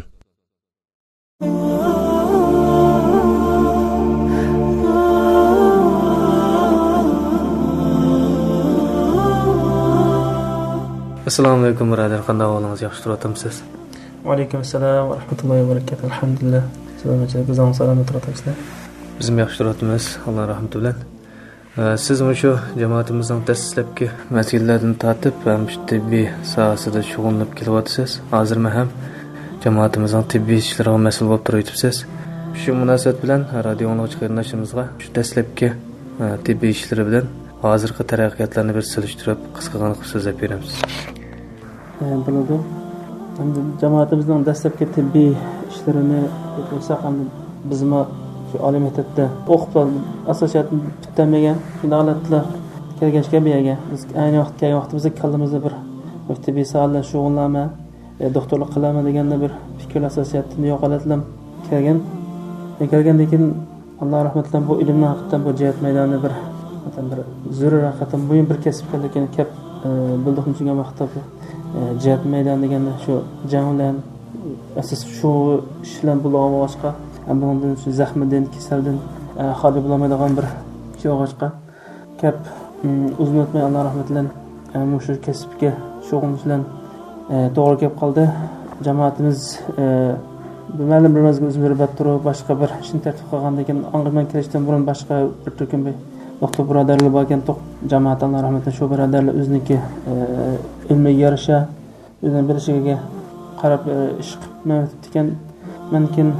Assalomu alaykum birodar, qanday ahvolingiz, yaxshi turibsizmi? Va alaykum assalom va rahmatullohi va barakatuh. Alhamdulillah. Sizlarga bizning salomat turibsizlar. Biz yaxshi turibmiz, Alloh rahmati bilan. Siz shu jamoatimizning dastlabki mas'ullardan tortib, ham tibbiy sohasida shug'ullanib kelyapsiz. Hozir ham jamoatimizning tibbiy ishlariga mas'ul bo'lib turibsiz. Shu munosabat bilan radio anglag'ich qarindoshlarimizga shu dastlabki tibbiy ishlari bilan hozirgi taraqqiyotlarni bir solishtirib, qisqagina so'zlab beramiz. Bo'ladi. Endi jamoatimizning dastlabki tibbiy ishlarini ko'rsak, ham bizma shu oliy maktabda o'qib asosiyatni bitmagan holatlar kelgachga biyaga biz ayni vaqt kelgan vaqtimizda kallamizda bir tibbiy sohalar shug'ullanma, doktorlik qilaman deganda bir fikr asosiyatini yo'qotib kelgan. Kelgandan keyin Alloh rahmatidan bu ilmni haqiqatan bu jihat maydonida bir bir zarur haqiqatan bu bir kasblarga kep bildiqni tushungan vaqtda bu jihat maydoni deganda shu janglan asos shu ishlar bo'lgan boshqa bundan shu zahmidan kasaldan xoli bo'lmaydigan bir kishi o'g'achqa kep uzun o'tmay Alloh rahmatidan shu kasbga shug'ullanishlar to'g'ri kelib qoldi. Jamoatimiz ma'lum bir mazgil o'zimizga bat turib boshqa bir ishni tartib qilgandan keyin ang'irman kelishdan burun boshqa bir turkum bir doktor birodarlar bo'lgan to'q jamoat Alloh rahmatidan shu birodarlar o'ziniki ilmiga yarasha o'zining bilishiga qarab ish qilib ekan. Mumkin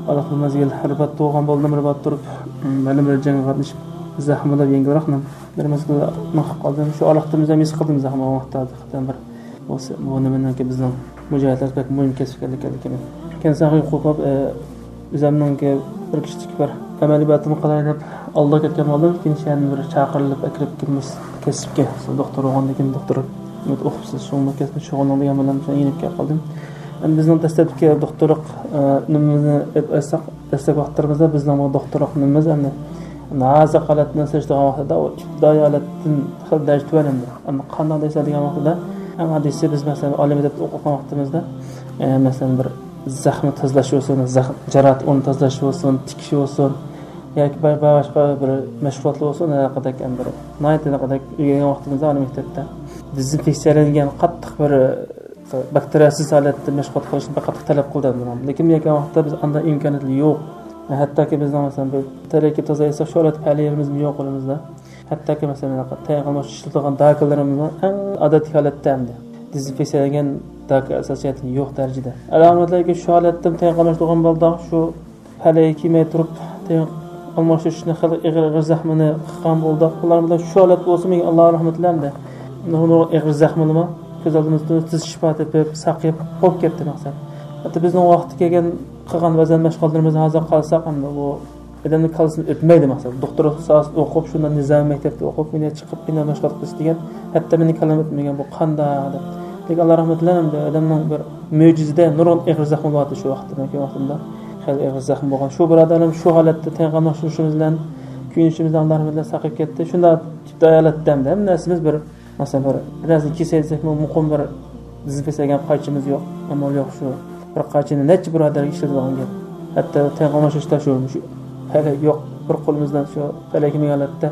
Alaqlı mazgil ribat doğan boldan ribat durup ma'lum bir jangga qatnashib zahmlab yengilroqman. Bir mazgil naqib qoldim. Shu alaqtimizda mis qildim zahma vaqtda bir o'sha bu nimadan ki bizning mujohidlar pek muhim kasb ekanligini. Kensaga qo'pib o'zimning bir kichik bir amaliyatim qalayib Alloh ketgan bo'ldim. Keyin shan bir chaqirilib akrib kirmiz kasbga. Doktor o'g'onligim doktor umid o'qibsiz shunga kasb shug'ullanadigan bilan yinib qoldim. Endi bizning dastlabki doktorlik nimani aytsak, dastlab vaqtlarimizda bizning bu doktorlik nimamiz endi naza holatni sezdigan vaqtida o ibtidoiy holatdan xil darajada tuvanimdi. Ammo qanday desadigan vaqtida ham hadisi biz masalan olimda o'qigan vaqtimizda masalan bir zaxmi tozalash bo'lsin, zaxm jarohat uni tozalash bo'lsin, tikish bo'lsin yoki boshqa bir mashg'ulotlar bo'lsin, haqidagi bir naytida qadar o'rgangan vaqtimizda olim maktabda dezinfeksiyalangan qattiq bir bakteriyasiz holatda mashg'ulot qilishni qattiq talab qildim. Lekin yakan vaqtda biz unda imkoniyat yo'q. Hattoki bizning masalan bir taraki tozaysa shu holat haliyimiz yo'q qo'limizda. Hattoki masalan tayyorlash ishlatilgan dakilarimizni eng odatiy holatda endi dezinfeksiyalangan daki asosiyati yo'q darajada. Alomatlarga shu holatda tayyorlashgan bo'ldi. Shu haliy kiymay turib almashishni xil ig'ir zaxmini qilgan bo'ldi. Ular bilan shu holat bo'lsa, menga Alloh rahmatlanadi. Nurni ig'ir zaxmini ko'z oldimizda tiz shifo tepib, saqib qo'yib ketdi maqsad. Hatto bizning vaqti kelgan qilgan vazn mashg'ulotlarimizni hozir qilsak ham bu odamni qalbini o'tmaydi maqsad. Doktor so'z o'qib shundan nizam maktabda o'qib meni chiqib meni mashg'ulot qilish degan, hatto meni kalam o'tmagan bu qanday deb. Lekin Alloh rahmatlanadi, odamning bir mo'jizada nurun ig'ir zaxmi bo'ldi shu vaqtda, yoki vaqtimda xil ig'ir zaxm bo'lgan. Shu birodarim shu holatda tayyorlanishimiz bilan kuyinishimizdan Alloh rahmatlan saqib ketdi. Shunda holatda ham narsamiz bir masalan bir biraz kesilsak muqim bir dezinfeksiyaga qaychimiz yo'q. Ammo yo'q shu bir qaychini necha birodarga ishlatilgan gap. Hatto tayyorlanishda shu hali yo'q bir qo'limizdan shu talakining holatda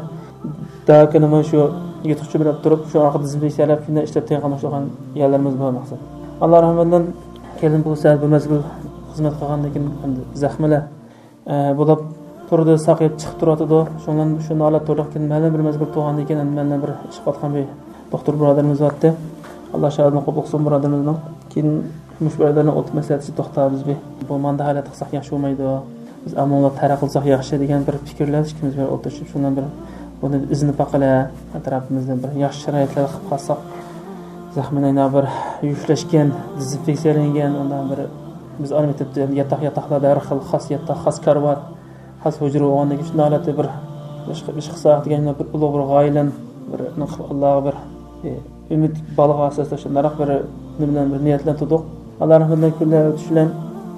dakini mana shu yutuqchi bilan turib shu orqa dezinfeksiyalab shunday ishlab tayyorlanishgan yerlarimiz bor maqsad. Alloh rahmatdan kelin bu saat bir mazgul xizmat qilgandan keyin zaxmalar bo'lib turdi, saqib chiqib turadi. Shundan shuni olib turgan ma'lum bir mazgul tug'andan keyin mendan bir ish qotgan bir doktor birodarimiz vardı. Allah şahidini qabul qilsin birodarimizning. Keyin mush birodarning o'tib masalasi to'xtabız biz. Bu manda holat qilsak yaxshi bo'lmaydi. Biz amallar taraq qilsak yaxshi degan bir fikrlar ikkimiz bir o'tirishib, shundan bir buni izni paqala atrofimizdan bir yaxshi sharoitlar qilib qolsak, zaxmini bir yushlashgan, dezinfeksiyalangan, undan bir biz albatta yataq yataqlarda har xil xos yataq, xos karvat, xos hujra o'g'ondagi shunday holatda bir ish qilsak degan bir ulug' bir g'oyalan bir Alloh bir ümid balığı asasda shunday bir nimadan bir niyatlan tutdik. Alloh rahmatdan kunlar o'tishidan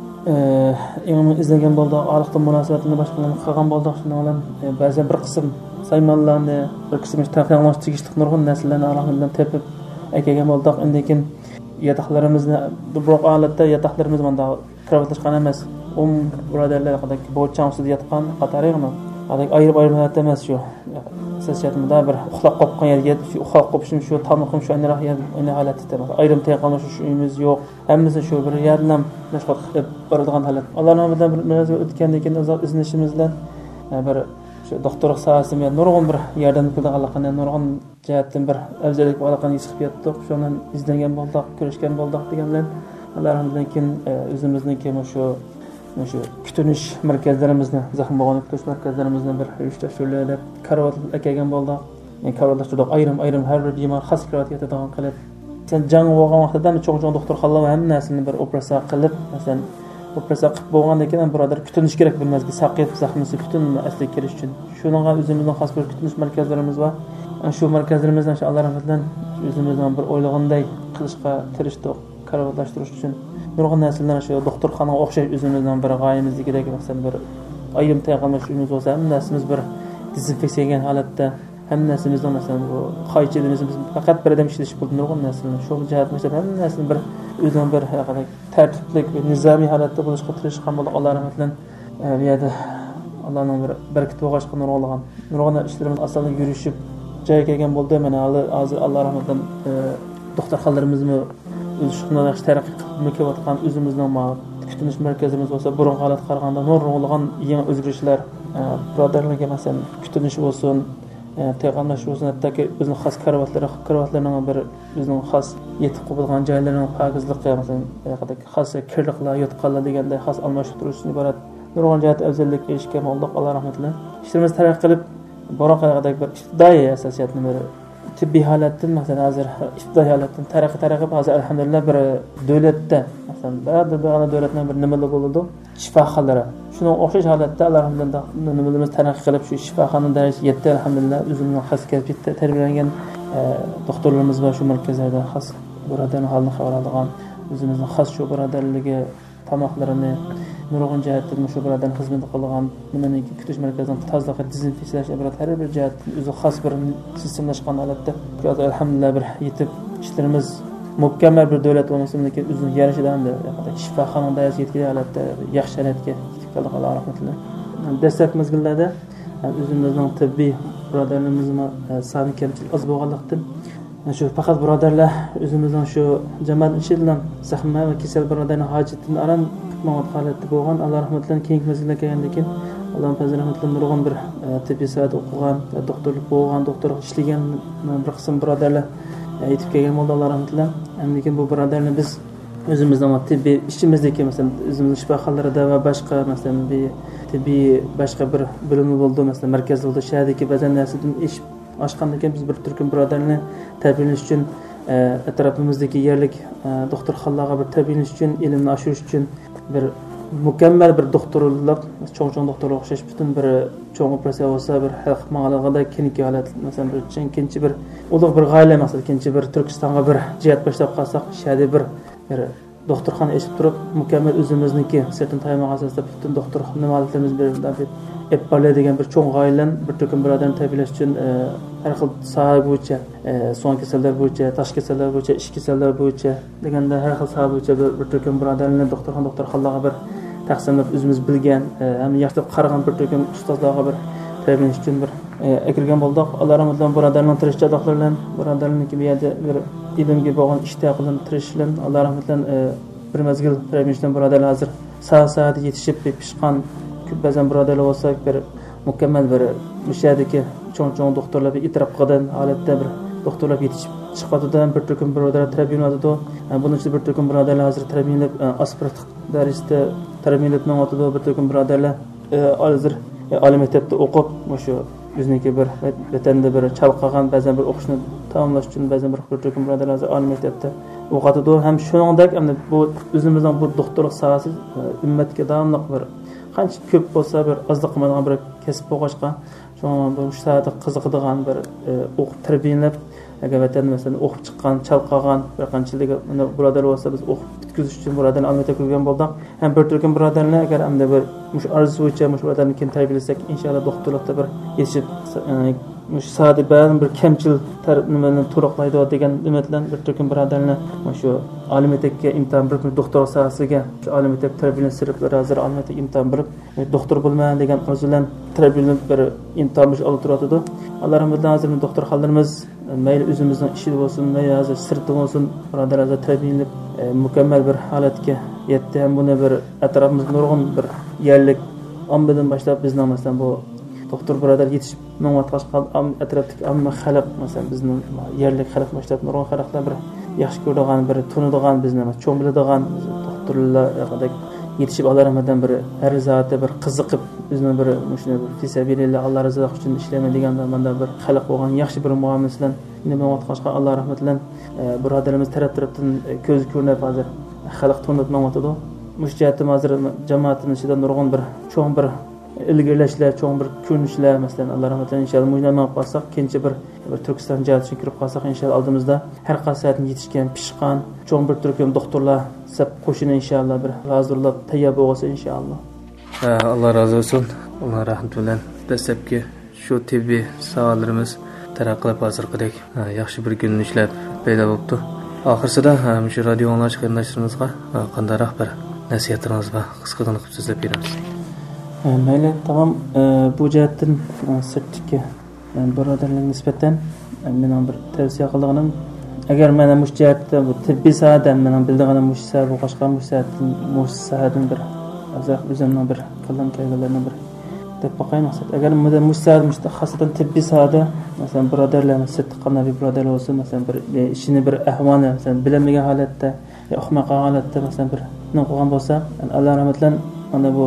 eng izlagan bo'ldi, aliqdan munosabatini boshqalarga qilgan bo'ldik. Shundan bilan ba'zan bir qism saymonlarni, bir qism taqdirlash tegishli nurg'un narsalarni Allohdan tepib aytgan bo'ldik. Undan keyin yataqlarimizni bir holatda yataqlarimiz menda kravatashgan emas. Um birodarlar haqidagi bo'cham ustida yotgan qatoriymi? Hali ayirib-ayirib holatda emas shu. Asosiyatda bir uxlab qolgan yerga shu uxlab qolishim shu tamqim shu anroq yer ana holatda ayrim tayqalmash uyimiz yo'q. Hammasi shu bir yerdan mashg'ul qilib boradigan holat. Alloh nomidan bir mezgil o'tgandan keyin uzoq iznishimiz bilan bir shu doktorlik sohasida nurg'un bir yordam qilganligini, nurg'un jihatdan bir afzallik borligini his qilib yetdik. Shundan izlangan bo'ldik, ko'rishgan bo'ldik degan bilan Alloh rahmatidan keyin o'zimizniki shu shu kutunish markazlarimizni, zaxm bo'lgan kutunish markazlarimizni bir uyushtirib, karvat akagan bo'ldi. Yani karvatlashtirdik, ayrim-ayrim har bir bemor xos karvat yotadigan qilib. Sen jang bo'lgan vaqtida cho'q-cho'q doktorxonalar hammasini bir operatsiya qilib, masalan, operatsiya qilib bo'lgandan keyin birodar kutunish kerak bilmasga saqib zaxmisi butun asli kirish uchun. Shuningga o'zimizning xos bir kutunish markazlarimiz bor. Shu markazlarimizdan shu Alloh rahmatidan o'zimizning bir o'ylaganday qilishga tirishdik, karvatlashtirish uchun. Nurg'un narsalar shu doktorxonaga o'xshash o'zimizdan bir g'oyamizdagidek masalan bir ayrim tayyorlash uyimiz bo'lsa, hammamiz bir dezinfeksiyalangan holatda hammasimiz masalan bu qaychilimiz faqat bir odam ishlash bo'ldi nurg'un narsalar. Shu jihatdan hammasini bir o'zim bir haqida tartibli va nizomiy holatda bo'lishga tirishgan bo'ldi. Alloh rahmatlan bu yerda Allohning bir barakati o'g'ashqa nurg'on nurg'on ishlarimiz asosan yurishib joyiga kelgan bo'ldi. Mana hozir Alloh rahmatlan doktorxonalarimizni o'z shunday yaxshi taraqqiy qilib kelayotgan o'zimizning kutunish markazimiz bo'lsa, burun holat qaraganda nurg'un yangi o'zgarishlar birodarlarga masalan kutunish bo'lsin, tayyorlash bo'lsin, hattoki o'zining xos karvatlari, karvatlarning bir o'zining xos yetib qo'yilgan joylarining pokizligi, masalan, haqidagi xos kirliqlar, yotqanlar deganda xos almashtirishni iborat nurg'un jihat afzallikka erishgan bo'ldik, Alloh rahmat qilsin. İşlerimiz taraqqiy qilib, boraqadek bir ibtidoiy asosiyatni bir tibbiy holatdan, masalan, hozir ibtidoiy holatdan taraqqiy taraqqiy hozir alhamdulillah bir davlatda, masalan, bir bir davlatning bir nimalar bo'ladi, shifoxonalari. Shuning o'xshash holatda Alloh rahmatdan nimalarimiz taraqqiy qilib, shu shifoxona darajasiga yetdi alhamdulillah. O'zimizning xos kasbda tarbiyalangan doktorlarimiz va shu markazlarda xos birodarning holini xabar oladigan, o'zimizning xos shu birodarligi tamoqlarini nurg'un jihatdan shu birodarning xizmat qilgan nimaniki kutish markazining tozaligi, dezinfeksiyalash ibrat har bir jihat o'zi xos bir sistemlashgan holatda alhamdulillah bir yetib ishlarimiz mukammal bir davlat bo'lmasa lekin o'zining yarashidan shifoxona darajasiga yetgan holatda yaxshi holatga yetib qoldik, Alloh rahmat qilsin. Dastlabki mezgillarda o'zimizning tibbiy birodarlarimizning soni kamchilik oz bo'lganlikdan shu faqat birodarlar o'zimizning shu jamoat ichidan sahma va kasal birodarning hojatini aram tutmagan holatda bo'lgan. Alloh rahmat qilsin. Keyingi mezgilga kelgandan keyin Alloh fazli rahmat qilsin nurg'un bir tibbiy soat o'qigan, doktorlik bo'lgan, doktorlik ishlagan bir qism birodarlar yetib kelgan bo'ldi, Alloh rahmat qilsin. Lekin bu birodarlarni biz o'zimizning tibbiy ishimizdagi masalan o'zimizning shifoxonalarda va boshqa masalan bir tibbiy boshqa bir bo'limlar bo'ldi, masalan markazlarda shahardagi ba'zan narsadan ish oshgandan keyin biz bir turkum birodarlarni tarbiyalash uchun atrofimizdagi yerlik doktorxonalarga bir tarbiyalash uchun, ilmni oshirish uchun bir mukammal bir doktorlik, cho'ng-cho'ng doktorga o'xshash butun bir cho'ng operatsiya bo'lsa, bir xalq ma'lumotida klinik holat, masalan bir ikkinchi bir ulug' bir g'oya, masalan ikkinchi bir Turkistonga bir jihat boshlab qolsak, shahar bir bir doktorxona eshib turib, mukammal o'zimizniki sertin tayinli asosda butun doktorxona ma'lumotlarimiz berildi. Epale degan bir cho'ng g'oyalan bir turkum birodarni tarbiyalash uchun har xil soha bo'yicha, son kasallar bo'yicha, tosh kasallar bo'yicha, ish kasallar bo'yicha deganda har xil soha bo'yicha bir turkum birodarlarni doktorxona doktorxonalarga bir taqsimlab o'zimiz bilgan, ham yaxshi qaragan bir turkum ustozlarga bir tarbiyalash uchun bir akirgan bo'ldik. Alloh rahmat qilsin birodarlarning tirishchiliklar bilan, birodarlarniki bu yerda bir ilmga bo'lgan ishtiyoq bilan tirish bilan Alloh rahmat qilsin bir mezgil tarbiyalashdan birodarlar hozir soat-soat yetishib pishqan ba'zan birodarlar bo'lsak bir mukammal bir mushadiki cho'ng-cho'ng doktorlar bir itiraf qilgan holatda bir doktorlar yetishib chiqadidan bir turkum birodarlar tarbiyalanadi. Buning ichida bir turkum birodarlar hozir tarbiyalanib aspirat darajasida tarbiyalanib bir turkum birodarlar hozir oliy maktabda o'qib shu o'ziniki bir vatanda bir chalqagan ba'zan bir o'qishni tamomlash uchun ba'zan bir turkum birodarlar hozir oliy maktabda o'qadi. Ham shuningdek bu o'zimizning bu doktorlik sohasi ummatga davomli bir qancha ko'p bo'lsa bir ozda qilmaydigan bir kasb bo'lg'achqa shu bu ishlarda qiziqadigan bir o'qib tarbiyalanib agar vatanda masalan o'qib chiqqan chalqagan bir qanchalik birodar bo'lsa biz o'qib bitkizish uchun birodarni albatta ko'rgan bo'ldik. Ham bir turkum birodarlar agar hamda bir mush arzu bo'yicha mush birodarni kim tarbiyalasak inshaalloh doktorlikda bir yetishib mush sohada ba'zi bir kamchil nimani to'liqlaydi degan umid bilan bir turkum birodarlar shu oliy maktabga imtihon berib doktor sohasiga oliy maktab tarbiyalanib hozir oliy maktab imtihon berib doktor bo'lman degan orzu bilan tarbiyalanib bir imtihon olib turadi. Alloh rahmat qilsin hozir doktorxonalarimiz mayli o'zimizning ishida bo'lsin, mayli hozir sirtda bo'lsin, birodarlar tarbiyalanib mukammal bir holatga yetdi. Ham buni bir atrofimizda nurg'un bir yerlik ommadan boshlab bizning masalan bu doktor birodar yetishib ma'lumotga atrofdagi amma xalq masalan bizning yerlik xalq boshlab nurg'un xalqlar bir yaxshi ko'radigan, bir tunadigan, bizni cho'ng biladigan doktorlar haqida yetishib Alloh rahmatidan bir har zoti bir qiziqib bizning bir shuni fisabilillah Alloh rizqi uchun ishlayman deganda menda bir xalq bo'lgan yaxshi bir muomalat bilan nima ma'lumotga Alloh rahmatidan birodarimiz taraf-tarafdan ko'z ko'rinib hozir xalq tunib ma'lumotida mushjatim hozir jamoatimiz ichida nurg'un bir cho'ng bir ilgirlashlar, cho'ng bir ko'rinishlar masalan Alloh rahmatidan inshaalloh mo'jnama qilsak, kenchi bir bir Turkiston jihatdan kirib qolsak inshaalloh oldimizda har qanday yetishgan, pishqan, cho'ng bir turkum doktorlar sab qo'shini inshaalloh bir hozirlab tayyor bo'lsa inshaalloh. Alloh razı olsun. Alloh rahmat bilan dastlabki shu tibbiy savollarimiz taraqqilab hozirgidek yaxshi bir ko'rinishlar paydo bo'libdi. Oxirsida shu radio anglovchi qarindoshlarimizga qandayroq bir nasihatlaringiz bor, qisqagina qilib so'zlab beramiz. Mayli, tamam, bu jihatdan sirtdagi birodarlarga nisbatan mening bir tavsiya qilganim, agar mana mush jihatda bu tibbiy sohadan mening bildiganim mush soha bu boshqa mush sohadan mush sohadan bir azaq o'zimning bir qilgan kayg'ularni bir deb boqayman. Agar mana mush soha xosatan tibbiy sohada masalan birodarlarni sirtda qanday bir birodarlar bo'lsa, masalan bir ishini bir ahvoli masalan bilmagan holatda, o'qimagan holatda masalan bir nim qilgan bo'lsa, Alloh rahmatlan ana bu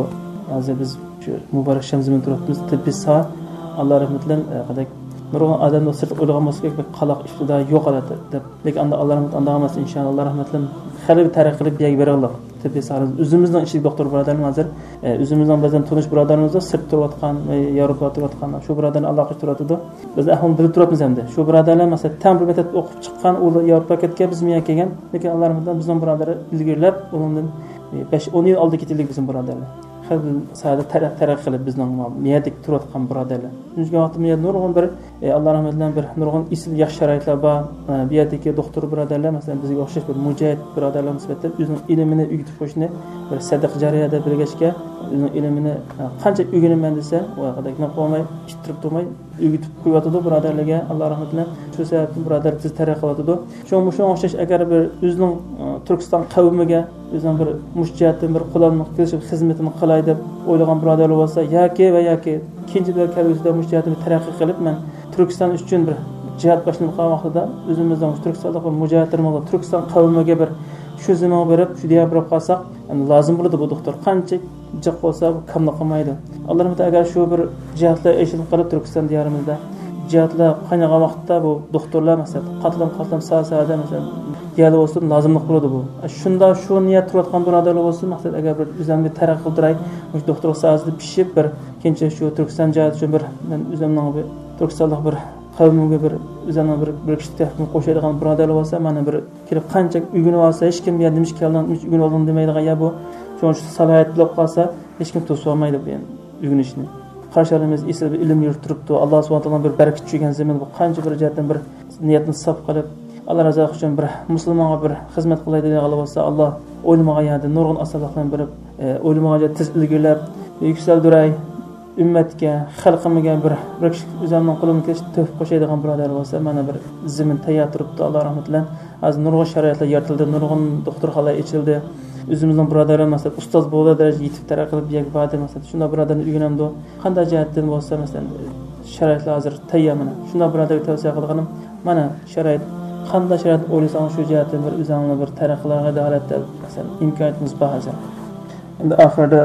hozir biz shu muborak shamzimin turibmiz tibbiy soha alloh rahmatlan qadak nurg'un odamni sirt o'ylagan bo'lsa kerak qaloq iftida yo'q oladi deb lekin anda alloh rahmat anda emas inshaalloh alloh rahmatlan xali taraqqiy qilib yeg beralloh tibbiy soha o'zimizning ichki doktor birodarlar hozir o'zimizning bizdan tanish birodarlarimiz sirt turayotgan yevropada turayotgan shu birodarlar alloh turadi biz ahvol bilib turibmiz hamda shu birodarlar masalan tam bir metat o'qib chiqqan u yevropaga ketgan biz miya kelgan lekin alloh rahmatlan bizning birodarlar ilgirlab undan besh o'n yil oldi ketdik bizim birodarlar xil sahada taraqqiy qilib bizning miyadik turayotgan birodarlar shunga vaqtda miya nurg'un bir alloh rahmatlan bir nurg'un isl yaxshi sharoitlar bor bu yerdagi doktor birodarlar masalan bizga o'xshash bir mujohid birodarlar nisbatan o'zining ilmini o'rgatib qo'yishni bir sadiq jarayonda bilgachga o'zining ilmini qancha o'rganaman desa u qadakni qo'ymay ishtirib turmay o'rgatib qo'yotdi birodarlarga alloh rahmatlan shu sababdan birodar biz taraqqiy qilyotdi shunga shunga o'xshash agar bir o'zining Turkiston qavmiga o'zining bir mushjatdan bir qo'llanma qilish xizmatini qilay deb o'ylagan birodarlar bo'lsa yoki va yoki ikkinchi bir kelgusida mushjatni taraqqiy qilib men Turkiston uchun bir jihad boshlanib qolgan vaqtida o'zimizning Turkistonda bir mujohidlarimiz Turkiston qavmiga bir shu zimma berib shu deya berib qolsak lozim bo'ladi bu doktor qancha jiq bo'lsa kamla qilmaydi alloh rahmat agar shu bir jihatlar eshitib qolib Turkiston diyorimizda jihatlar qanaqa vaqtda bu doktorlar masalan qatlam qatlam sohasida masalan yali olsun lozimlik bo'ladi bu shunda shu niyat turayotgan birodarlar bo'lsin maqsad agar bir o'zimni taraqqiy qildiray shu doktorlik sohasida pishib bir ikkinchi shu Turkiston jihati uchun bir men o'zimning bir Turkistonlik bir qavmimga bir o'zimning bir bir kishi tarafini qo'shadigan birodarlar bo'lsa mana bir kelib qancha uygunib olsa hech kim ya nima kelgan uygun oldim demaydigan ya bu shu salohiyat bo'lib qolsa hech kim to'sib olmaydi bu uygunishni qarshimiz esa bir ilm yurib turibdi alloh subhanahu taolo bir barakat tushgan zamin bu qancha bir jihatdan bir niyatni saf qilib alloh razı uchun bir musulmonga bir xizmat qilaydi degan bo'lsa alloh o'ylamagan yerda nurg'un asoblardan berib o'ylamagan tez ilgirlab yuksaldiray ummatga xalqimga bir bir o'zimning qo'limni to'p qo'shadigan birodar bo'lsa mana bir zamin tayyor turibdi alloh rahmatlan hozir nurg'un sharoitlar yaratildi nurg'un doktorxonalar ochildi o'zimizning birodarlar masalan ustoz bo'ldi darajaga yetib taraqqiy qilib yak ba'di masalan shunday birodarni uyganamdi qanday jihatdan bo'lsa masalan sharoitlar hozir tayyor mana shunday birodarga tavsiya qilganim mana sharoit qanday sharoit o'ylasang shu jihatdan bir o'zingni bir taraqqiylarga holatda masalan imkoniyatimiz bor hozir endi oxirida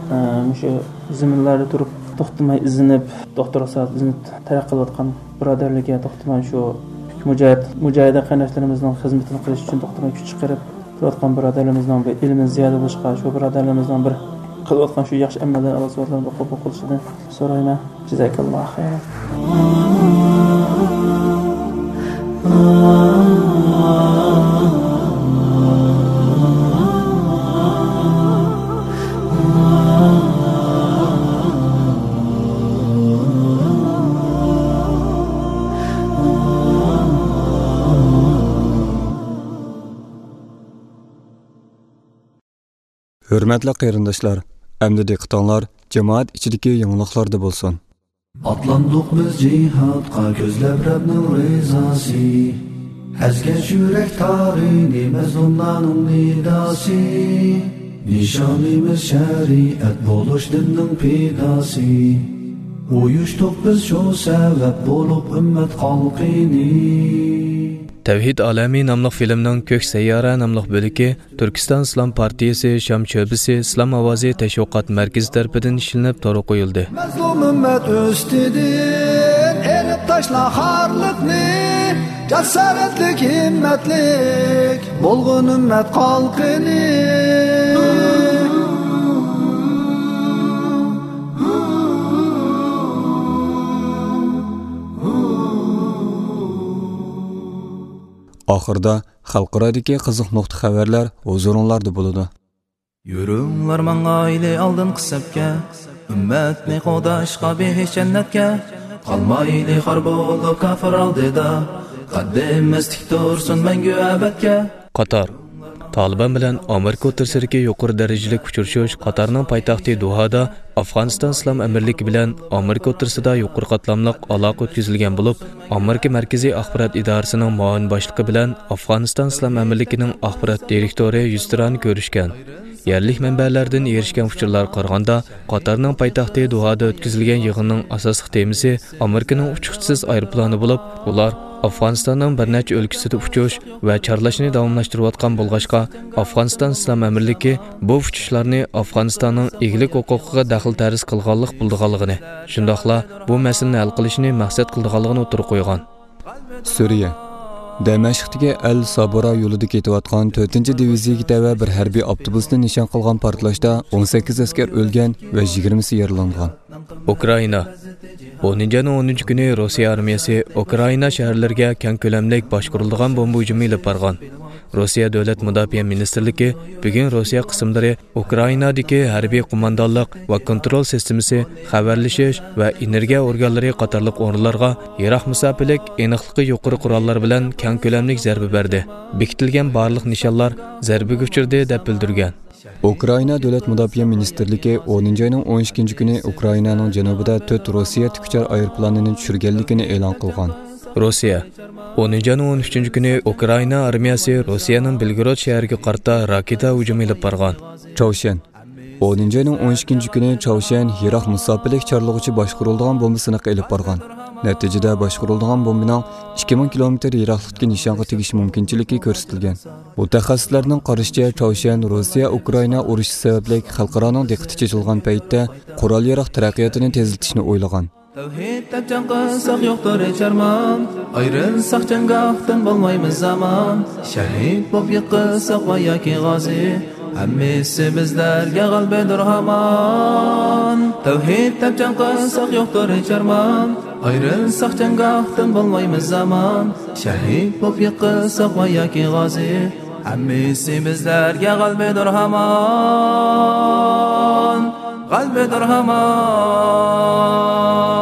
shu zaminlarda turib to'xtamay izinib doktor soat izinib taraqqiy qilayotgan birodarlarga to'xtamay shu mujohid mujohida qarindoshlarimizning xizmatini qilish uchun to'xtamay kuch chiqarib turayotgan birodarlarimizning bir ilmi ziyoda bo'lishga shu birodarlarimizning bir qilayotgan shu yaxshi amallarni Alloh subhanahu va taolo qabul qilishini so'rayman. Jazakallohu xayr. Hürmetli qarindoshlar, əmdi diqqətinizlər cemaat içidəki yanılıqlarda bolsun. Atlandık biz cihadqa gözləb Rəbbinin rizası. Əzgəc yürək tarixi məzlumların nidası. Nişanımız şəriət buluş dinin pidası. Uyuşduq biz şu səbəb olub ümmət xalqini. Tevhid Alami namlıq filmning Kök Sayyara namlıq bölüki Türkistan İslam Partiyası Şam Şöbesi İslam Avazi Təşviqat Mərkəzi tərəfindən işlənib tora qoyuldu. Məzlum ümmət üstüdür, erib taşla xarlıqni, cəsarətlik, himmətlik, bolğun ümmət xalqini. Ahırda xalqaradagi qiziq nuqta xabarlar huzuringlarda bo'ladi. Yürünglar manga ile aldın qisabga, ummatni qodashqa behish jannatga. Qalmayli xarb bo'lib kafir oldida, qaddimiz tik tursin mangu abadga. Qatar Taliban bilan Amerika o'rtasidagi yuqori darajali uchrashuv Qatarning poytaxti Dohada Afg'oniston Islom Amirligi bilan Amerika o'rtasida yuqori qatlamli aloqa o'tkazilgan bo'lib, Amerika Markaziy axborot idorasining muavin boshlig'i bilan Afg'oniston Islom Amirligining axborot direktori Yustirani ko'rishgan. Yerlik manbalardan erishgan uchurlar qaraganda, Qatarning poytaxti Dohada o'tkazilgan yig'inning asosiy temasi Amerikaning uchiqchisiz aeroplani bo'lib, ular Afg'onistonning bir necha o'lkasida uchish va chorlashni davomlashtirayotgan bo'lg'achqa, Afg'oniston Islom amirligi bu uchishlarni Afg'onistonning egalik huquqiga daxl ta'riz qilganlik bo'lganligini, shundoqla bu masalani hal qilishni maqsad qilganligini o'tirib qo'ygan. Suriya Damashqdagi Al-Sabora yo'lida ketayotgan to'rtinchi diviziyaga tava bir harbiy avtobusni nishon qilgan portlashda o'n sakkiz askar o'lgan va yigirmasi yaralangan. Ukraina o'ninchi o'ninchi kuni Rossiya armiyasi Ukraina shaharlariga keng ko'lamli boshqarilgan bomba hujumi ilib borgan. Rossiya davlat mudofaa ministrligi bugun Rossiya qismlari Ukrainadagi harbiy qo'mondonlik va kontrol sistemasi, xabarlashish va energiya organlari qatorliq o'rinlarga yiroq masofalik aniqligi yuqori qurollar bilan keng ko'lamli zarba berdi. Bekitilgan barliq nishonlar zarbaga uchirdi deb bildirgan. Ukraina davlat mudofaa ministrligi o'ninchi oyning o'n ikkinchi kuni Ukrainaning janubida to'rt Rossiya tikuchar aeroplanini tushirganligini e'lon qilgan. Rossiya o'ninchi o'n uchinchi kuni Ukraina armiyasi Rossiyaning Belgorod shahriga qarata raketa hujumi ilib borgan. Chavshan o'ninchi oyning o'n ikkinchi kuni Chavshan yiroq musofirlik chorlag'uchi boshqarilgan bombasini qilib borgan. Natijada boshqarilgan bombaning ikki ming kilometr yiroqlikdagi nishonga tegish mumkinchiligi ko'rsatilgan. Mutaxassislarning qarashicha, Chavshan Rossiya Ukraina urushi sababli xalqaroning diqqati chekilgan paytda qurol yiroq taraqqiyotini tezlatishni o'ylagan. Tavhid tapcan qilsak yo'qdir charman, ayrilsak janggohdan bo'lmaymiz zamon. Shahid bo'lib yiqilsak va yoki g'ozi, hammasi bizlarga g'albadir hamon. Tavhid tapcan qilsak yo'qdir charman, ayrilsak janggohdan bo'lmaymiz zamon. Shahid bo'lib yiqilsak va yoki g'ozi, hammasi bizlarga g'albadir hamon. G'albadir hamon.